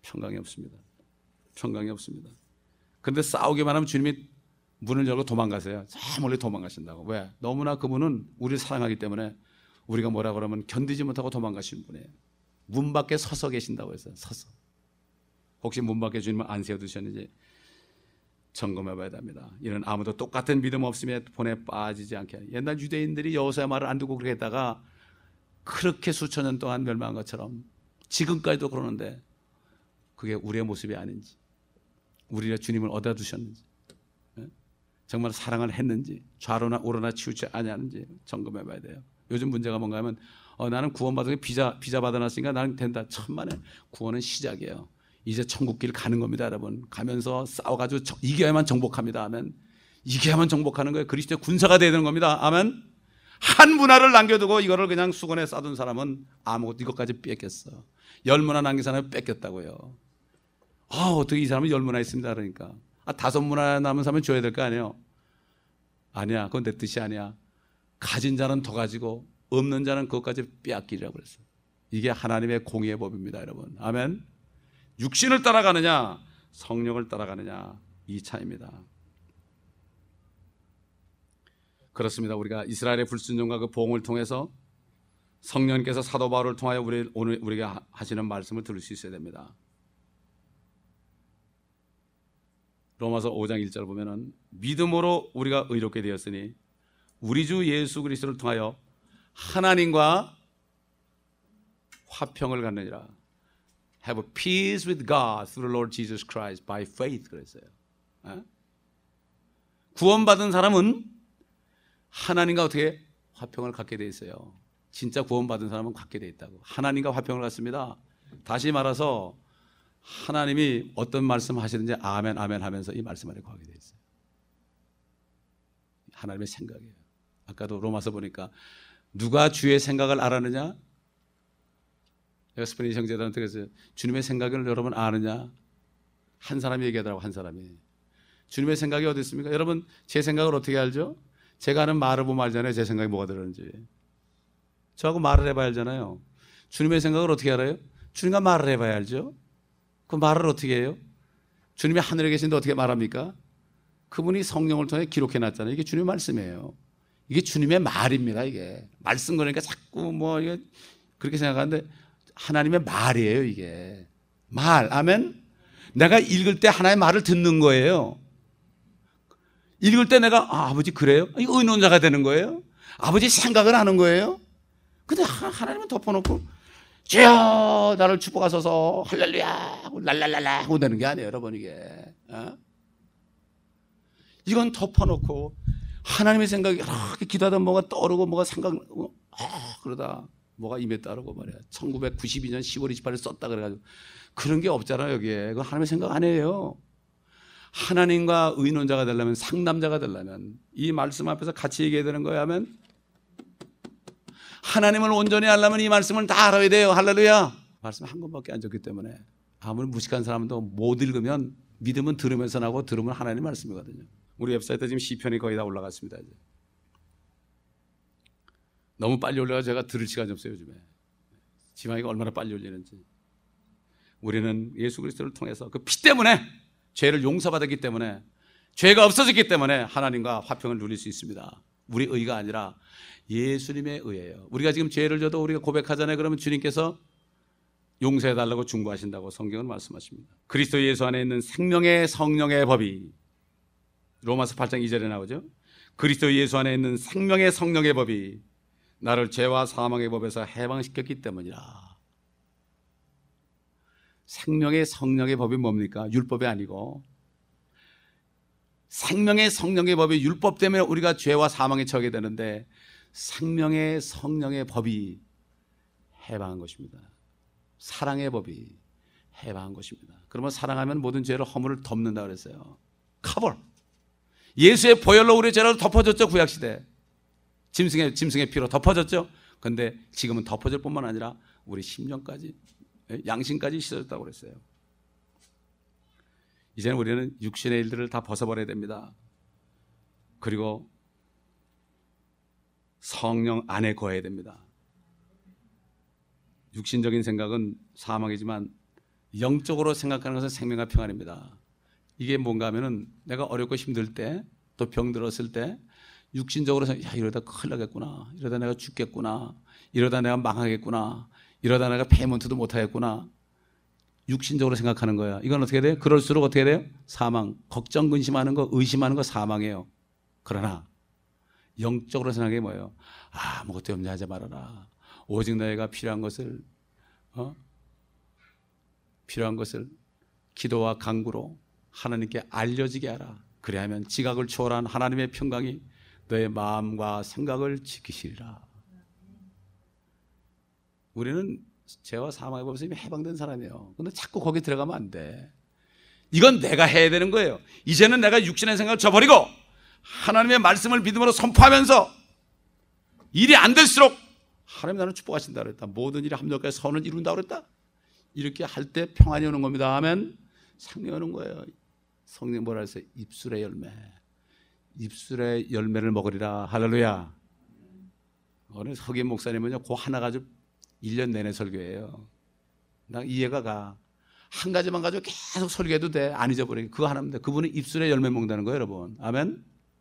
평강이 없습니다. 평강이 없습니다. 그런데 싸우기만 하면 주님이 문을 열고 도망가세요. 저 멀리 도망가신다고. 왜? 너무나 그분은 우리를 사랑하기 때문에 우리가 뭐라 그러면 견디지 못하고 도망가시는 분이에요. 문 밖에 서서 계신다고 했어요. 서서. 혹시 문 밖에 주님을 안 세워두셨는지 점검해 봐야 됩니다. 이는 아무도 똑같은 믿음 없음에 본에 빠지지 않게. 옛날 유대인들이 여호수아의 말을 안 듣고 그렇게 했다가 그렇게 수천 년 동안 멸망한 것처럼 지금까지도 그러는데 그게 우리의 모습이 아닌지, 우리가 주님을 얻어 두셨는지, 정말 사랑을 했는지, 좌로나 우로나 치우지 아니하는지 점검해 봐야 돼요. 요즘 문제가 뭔가 하면 어, 나는 구원받은 게 비자, 비자 받아놨으니까 나는 된다. 천만에 구원은 시작이에요. 이제 천국길 가는 겁니다. 여러분 가면서 싸워가지고 저, 이겨야만 정복합니다. 아멘. 이겨야만 정복하는 거예요. 그리스도의 군사가 되야 되는 겁니다. 아멘. 한 문화를 남겨두고 이거를 그냥 수건에 싸둔 사람은 아무것도 이것까지 뺏겼어. 열 문화 남긴 사람은 뺏겼다고요. 아, 어떻게 이 사람은 열 문화 있습니다. 그러니까 아, 다섯 문화 남은 사람은 줘야 될 거 아니에요. 아니야, 그건 내 뜻이 아니야. 가진 자는 더 가지고 없는 자는 그것까지 빼앗기라고 그랬어요. 이게 하나님의 공의의 법입니다. 여러분 아멘. 육신을 따라가느냐 성령을 따라가느냐 이 차이입니다. 그렇습니다. 우리가 이스라엘의 불순종과 그 보응을 통해서 성령께서 사도 바울을 통하여 우리, 오늘 우리에게 하시는 말씀을 들을 수 있어야 됩니다. 로마서 오 장 일 절을 보면은 믿음으로 우리가 의롭게 되었으니 우리 주 예수 그리스도를 통하여 하나님과 화평을 갖느니라. Have a peace with God through the Lord Jesus Christ by faith 그랬어요. 에? 구원받은 사람은 하나님과 어떻게 화평을 갖게 돼 있어요. 진짜 구원받은 사람은 갖게 돼 있다고. 하나님과 화평을 갖습니다. 다시 말해서 하나님이 어떤 말씀 하시는지 아멘 아멘 하면서 이 말씀 안에 거하게 돼 있어요. 하나님의 생각이에요. 아까도 로마서 보니까 누가 주의 생각을 알았느냐? 내가 스페인 형제들한테 그랬어요. 주님의 생각을 여러분 아느냐? 한 사람이 얘기하더라고. 한 사람이. 주님의 생각이 어디 있습니까? 여러분 제 생각을 어떻게 알죠? 제가 하는 말을 보면 알잖아요. 제 생각이 뭐가 들었는지. 저하고 말을 해봐야 알잖아요. 주님의 생각을 어떻게 알아요? 주님과 말을 해봐야 알죠. 그 말을 어떻게 해요? 주님이 하늘에 계신데 어떻게 말합니까? 그분이 성령을 통해 기록해 놨잖아요. 이게 주님의 말씀이에요. 이게 주님의 말입니다. 이게 말씀 거니까 자꾸 뭐 이게 그렇게 생각하는데 하나님의 말이에요. 이게 말. 아멘. 내가 읽을 때 하나님의 말을 듣는 거예요. 읽을 때 내가 아, 아버지 그래요? 이 의논자가 되는 거예요. 아버지 생각을 하는 거예요. 근데 하나님은 덮어놓고 주여 나를 축복하소서 할렐루야 하고 랄랄랄라 하고 되는 게 아니에요. 여러분 이게 어? 이건 덮어놓고 하나님의 생각이 이렇게 기도하다 뭐가 떠오르고 뭐가 생각나고 아, 그러다 뭐가 입에 따르고 말이야. 천구백구십이 년 시월 이십팔일 썼다 그래가지고 그런 게 없잖아요. 여기에 그건 하나님의 생각 아니에요. 하나님과 의논자가 되려면 상남자가 되려면 이 말씀 앞에서 같이 얘기해야 되는 거야 하면 하나님을 온전히 알려면 이 말씀을 다 알아야 돼요. 할렐루야. 말씀 한 권밖에 안 적기 때문에 아무리 무식한 사람도 못 읽으면 믿음은 들으면서 나고 들으면 하나님 말씀이거든요. 우리 웹사이트에 지금 시편이 거의 다 올라갔습니다. 이제. 너무 빨리 올라가 제가 들을 시간이 없어요. 요즘에 지망이가 얼마나 빨리 올리는지. 우리는 예수 그리스도를 통해서 그 피 때문에 죄를 용서받았기 때문에 죄가 없어졌기 때문에 하나님과 화평을 누릴 수 있습니다. 우리 의가 아니라 예수님의 의예요. 우리가 지금 죄를 져도 우리가 고백하잖아요. 그러면 주님께서 용서해달라고 중보하신다고 성경은 말씀하십니다. 그리스도 예수 안에 있는 생명의 성령의 법이 로마서 팔 장 이 절에 나오죠. 그리스도 예수 안에 있는 생명의 성령의 법이 나를 죄와 사망의 법에서 해방시켰기 때문이라. 생명의 성령의 법이 뭡니까? 율법이 아니고 생명의 성령의 법이 율법 때문에 우리가 죄와 사망에 처하게 되는데 생명의 성령의 법이 해방한 것입니다. 사랑의 법이 해방한 것입니다. 그러면 사랑하면 모든 죄를 허물을 덮는다 그랬어요. 커버. 예수의 보혈로 우리의 죄를 덮어줬죠. 구약시대 짐승의, 짐승의 피로 덮어줬죠. 그런데 지금은 덮어줄 뿐만 아니라 우리 심령까지 양심까지 씻어졌다고 그랬어요. 이제는 우리는 육신의 일들을 다 벗어버려야 됩니다. 그리고 성령 안에 거해야 됩니다. 육신적인 생각은 사망이지만 영적으로 생각하는 것은 생명과 평안입니다. 이게 뭔가 하면은 내가 어렵고 힘들 때, 또 병들었을 때 육신적으로 야 이러다 큰일 나겠구나, 이러다 내가 죽겠구나, 이러다 내가 망하겠구나, 이러다 내가 페이먼트도 못하겠구나, 육신적으로 생각하는 거야. 이건 어떻게 돼요? 그럴수록 어떻게 돼요? 사망. 걱정, 근심하는 거, 의심하는 거 사망이에요. 그러나 영적으로 생각해 뭐예요? 아무것도 염려하지 말아라. 오직 너희가 필요한 것을 어? 필요한 것을 기도와 간구로 하나님께 알려지게 하라. 그리하면 지각을 초월한 하나님의 평강이 너의 마음과 생각을 지키시리라. 우리는 죄와 사망에 보면서 이미 해방된 사람이에요. 근데 자꾸 거기 들어가면 안 돼. 이건 내가 해야 되는 거예요. 이제는 내가 육신의 생각을 저버리고 하나님의 말씀을 믿음으로 선포하면서 일이 안 될수록 하나님 나는 축복하신다 그랬다. 모든 일이 합력하여 선을 이룬다 그랬다. 이렇게 할 때 평안이 오는 겁니다. 하면 생명이 오는 거예요. 성경 뭐라 했어요? 입술의 열매. 입술의 열매를 먹으리라. 할렐루야. 오늘 흑인 목사님은요, 그 하나 가지고 일 년 내내 설교해요. 나 이해가 가. 한 가지만 가지고 계속 설교해도 돼. 안 잊어버리게. 그거 하나면 돼. 그분은 입술의 열매 먹는다는 거예요, 여러분. 아멘.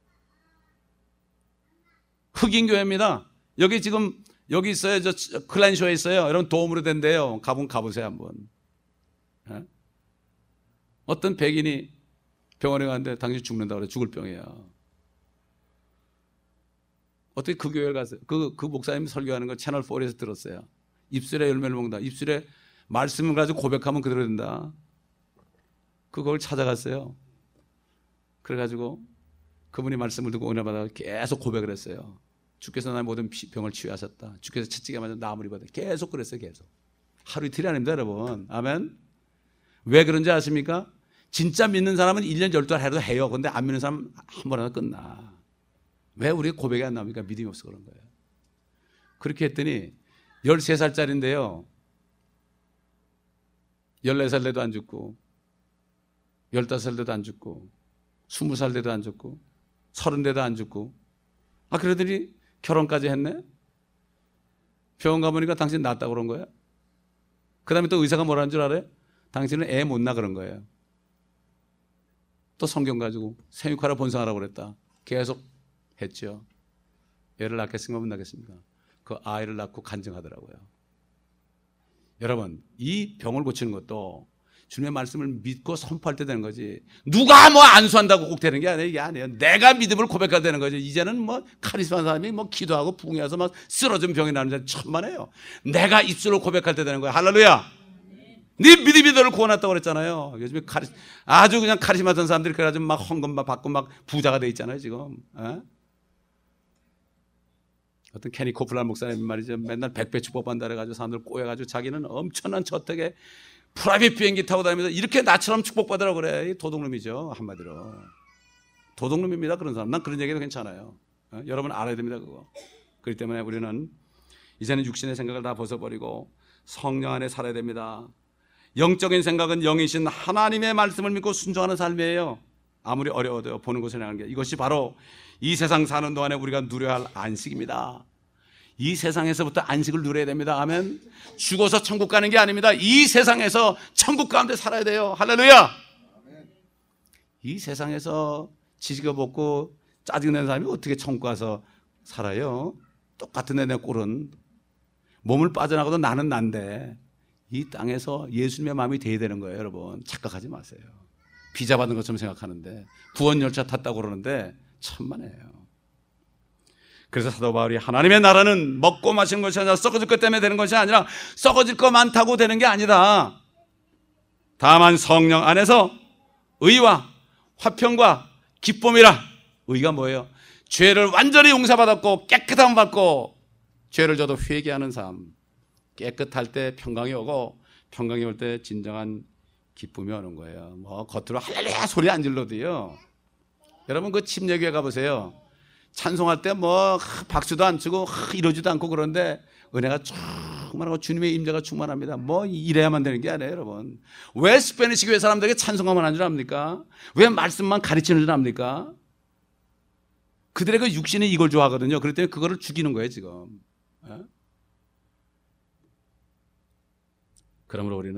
흑인 교회입니다. 여기 지금 여기 있어요. 저 클랜쇼에 있어요. 여러분 도움으로 된대요. 가보면 가보세요 한번. 예? 어떤 백인이 병원에 갔는데 당신 죽는다고 그래. 죽을 병이야. 어떻게 그 교회를 갔어요? 그, 그 목사님 설교하는 거 채널 사에서 들었어요. 입술에 열매를 먹는다. 입술에 말씀을 가지고 고백하면 그대로 된다. 그걸 찾아갔어요. 그래가지고 그분이 말씀을 듣고 은혜 받아 계속 고백을 했어요. 주께서 나의 모든 병을 치유하셨다. 주께서 채찍에 맞아 나무리 받아. 계속 그랬어요. 계속. 하루 이틀이 아닙니다 여러분. 아멘. 왜 그런지 아십니까? 진짜 믿는 사람은 일 년 열두 달 해도 해요. 근데 안 믿는 사람은 한 번 하다 끝나. 왜 우리 고백이 안 나옵니까? 믿음이 없어서 그런 거예요. 그렇게 했더니 열세 살짜리인데요 열네 살 돼도 안 죽고 열다섯 살 돼도 안 죽고 스무 살 돼도 안 죽고 서른 돼도 안 죽고 아 그러더니 결혼까지 했네. 병원 가보니까 당신 낫다고 그런 거예요. 그 다음에 또 의사가 뭐라는 줄 알아요? 당신은 애 못 낳아 그런 거예요. 또 성경 가지고 생육하라 번성하라고 그랬다. 계속 했죠. 애를 낳겠습니까? 못 낳겠습니까? 그 아이를 낳고 간증하더라고요. 여러분 이 병을 고치는 것도 주님의 말씀을 믿고 선포할 때 되는 거지. 누가 뭐 안수한다고 꼭 되는 게 아니에요. 이게 아니에요. 내가 믿음을 고백해야 되는 거죠. 이제는 뭐 카리스마 사람이 뭐 기도하고 부흥이 와서 막 쓰러진 병이 나는 자 천만에요. 내가 입술로 고백할 때 되는 거예요. 할렐루야. 네 믿음이 너를 구원했다고 그랬잖아요. 요즘에 카리, 아주 그냥 카리스마 던 사람들이 그래가지고 막 헌금 막 받고 막 부자가 돼 있잖아요 지금. 에? 어떤 케니 코플란 목사님 말이죠. 맨날 백배 축복받는다 그래가지고 사람들 꼬여가지고 자기는 엄청난 저택에 프라이빗 비행기 타고 다니면서 이렇게 나처럼 축복받으라고 그래. 도둑놈이죠 한마디로. 도둑놈입니다 그런 사람. 난 그런 얘기도 괜찮아요. 어? 여러분 알아야 됩니다 그거. 그렇기 때문에 우리는 이제는 육신의 생각을 다 벗어버리고 성령 안에 살아야 됩니다. 영적인 생각은 영이신 하나님의 말씀을 믿고 순종하는 삶이에요. 아무리 어려워도 보는 것을 향하는 게 이것이 바로 이 세상 사는 동안에 우리가 누려야 할 안식입니다. 이 세상에서부터 안식을 누려야 됩니다. 아멘. 죽어서 천국 가는 게 아닙니다. 이 세상에서 천국 가운데 살아야 돼요. 할렐루야. 이 세상에서 지지가 먹고 짜증내는 사람이 어떻게 천국 가서 살아요? 똑같은 애 내 꼴은. 몸을 빠져나가도 나는 난데 이 땅에서 예수님의 마음이 돼야 되는 거예요. 여러분 착각하지 마세요. 비자 받은 것처럼 생각하는데 구원 열차 탔다고 그러는데 천만에요. 그래서 사도 바울이 하나님의 나라는 먹고 마시는 것이 아니라 썩어질 것 때문에 되는 것이 아니라 썩어질 것 많다고 되는 게 아니다. 다만 성령 안에서 의와 화평과 기쁨이라. 의가 뭐예요? 죄를 완전히 용서받았고 깨끗함 받고 죄를 져도 회개하는 삶. 깨끗할 때 평강이 오고 평강이 올 때 진정한 기쁨이 오는 거예요. 뭐 겉으로 할렐루야 소리 안 질러도요. 여러분 그 침례교회 가보세요. 찬송할 때 뭐 박수도 안 치고 이러지도 않고 그런데 은혜가 충만하고 주님의 임재가 충만합니다. 뭐 이래야만 되는 게 아니에요 여러분. 왜 스페니시 교회 사람들에게 찬송하면 안 줄 압니까? 왜 말씀만 가르치는 줄 압니까? 그들의 그 육신이 이걸 좋아하거든요. 그렇기 때문에 그거를 죽이는 거예요 지금. 에? 그러므로 우리는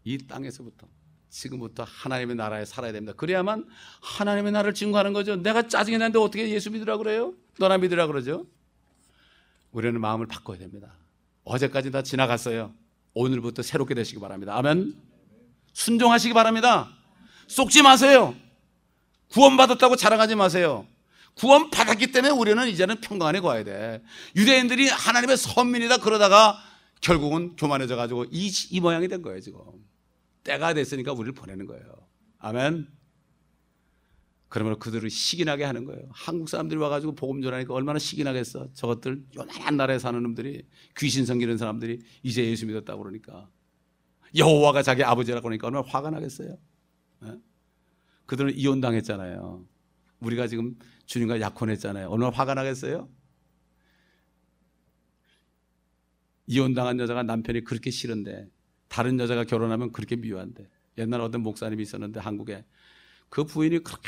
이 땅에서부터 지금부터 하나님의 나라에 살아야 됩니다. 그래야만 하나님의 나라를 증거하는 거죠. 내가 짜증이 나는데 어떻게 예수 믿으라 그래요? 너나 믿으라 그러죠. 우리는 마음을 바꿔야 됩니다. 어제까지 다 지나갔어요. 오늘부터 새롭게 되시기 바랍니다. 아멘. 순종하시기 바랍니다. 속지 마세요. 구원받았다고 자랑하지 마세요. 구원받았기 때문에 우리는 이제는 평강 안에 거야 돼. 유대인들이 하나님의 선민이다 그러다가 결국은 교만해져 가지고 이, 이 모양이 된 거예요. 지금 때가 됐으니까 우리를 보내는 거예요. 아멘. 그러면 그들을 시기나게 하는 거예요. 한국 사람들이 와가지고 복음 전하니까 얼마나 시기나겠어. 저것들 요만한 나라에 사는 놈들이, 귀신 섬기는 사람들이 이제 예수 믿었다고 그러니까, 여호와가 자기 아버지라고 그러니까 얼마나 화가 나겠어요. 네? 그들은 이혼당했잖아요. 우리가 지금 주님과 약혼했잖아요. 얼마나 화가 나겠어요? 이혼당한 여자가 남편이 그렇게 싫은데, 다른 여자가 결혼하면 그렇게 미워한대. 옛날에 어떤 목사님이 있었는데 한국에 그 부인이 그렇게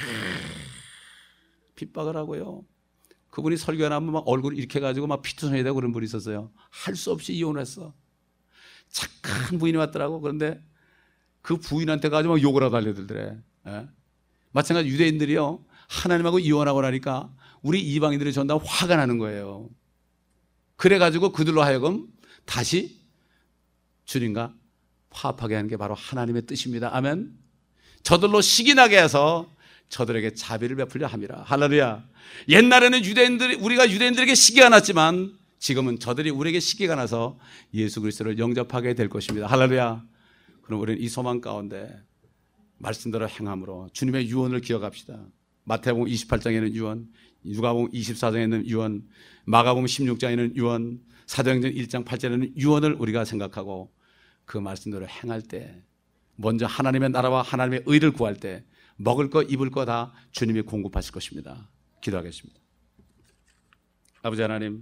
핍박을 하고요. 그분이 설교를 하면 막 얼굴 이렇게 해가지고 막 피투성이 되고 그런 분이 있었어요. 할 수 없이 이혼을 했어. 착한 부인이 왔더라고. 그런데 그 부인한테 가지고 막 욕을 하고 달려들더래. 예? 마찬가지 유대인들이요, 하나님하고 이혼하고 나니까 우리 이방인들이 전다 화가 나는 거예요. 그래가지고 그들로 하여금 다시 주님과 화합하게 하는 게 바로 하나님의 뜻입니다. 아멘. 저들로 시기나게 해서 저들에게 자비를 베풀려 함이라. 할렐루야. 옛날에는 유대인들이, 우리가 유대인들에게 시기가 났지만 지금은 저들이 우리에게 시기가 나서 예수 그리스도를 영접하게 될 것입니다. 할렐루야. 그럼 우리는 이 소망 가운데 말씀대로 행함으로 주님의 유언을 기억합시다. 마태복음 이십팔 장에는 유언, 누가복음 이십사 장에는 유언, 마가복음 십육 장에는 유언, 사도행전 일 장 팔 절에는 유언을 우리가 생각하고 그 말씀대로 행할 때, 먼저 하나님의 나라와 하나님의 의를 구할 때 먹을 거 입을 거 다 주님이 공급하실 것입니다. 기도하겠습니다. 아버지 하나님,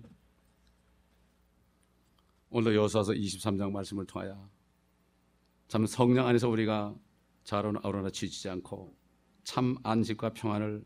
오늘도 여호수아서 이십삼 장 말씀을 통하여 참 성령 안에서 우리가 자로나 어로나 지치지 않고 참 안식과 평안을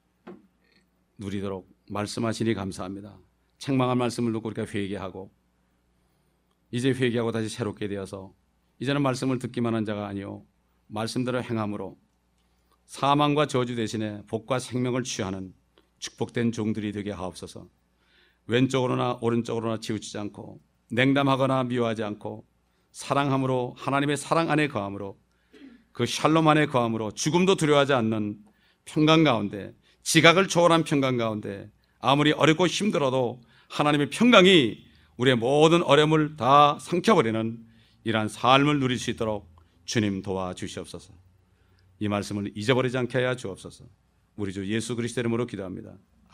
누리도록 말씀하시니 감사합니다. 책망한 말씀을 듣고 우리가 회개하고, 이제 회개하고 다시 새롭게 되어서 이제는 말씀을 듣기만 한 자가 아니요 말씀대로 행함으로 사망과 저주 대신에 복과 생명을 취하는 축복된 종들이 되게 하옵소서. 왼쪽으로나 오른쪽으로나 치우치지 않고 냉담하거나 미워하지 않고 사랑함으로, 하나님의 사랑 안에 거함으로, 그 샬롬 안에 거함으로 죽음도 두려워하지 않는 평강 가운데, 지각을 초월한 평강 가운데 아무리 어렵고 힘들어도 하나님의 평강이 우리의 모든 어려움을 다 삼켜버리는 이러한 삶을 누릴 수 있도록 주님 도와주시옵소서. 이 말씀을 잊어버리지 않게 하여 주옵소서. 우리 주 예수 그리스도 이름으로 기도합니다.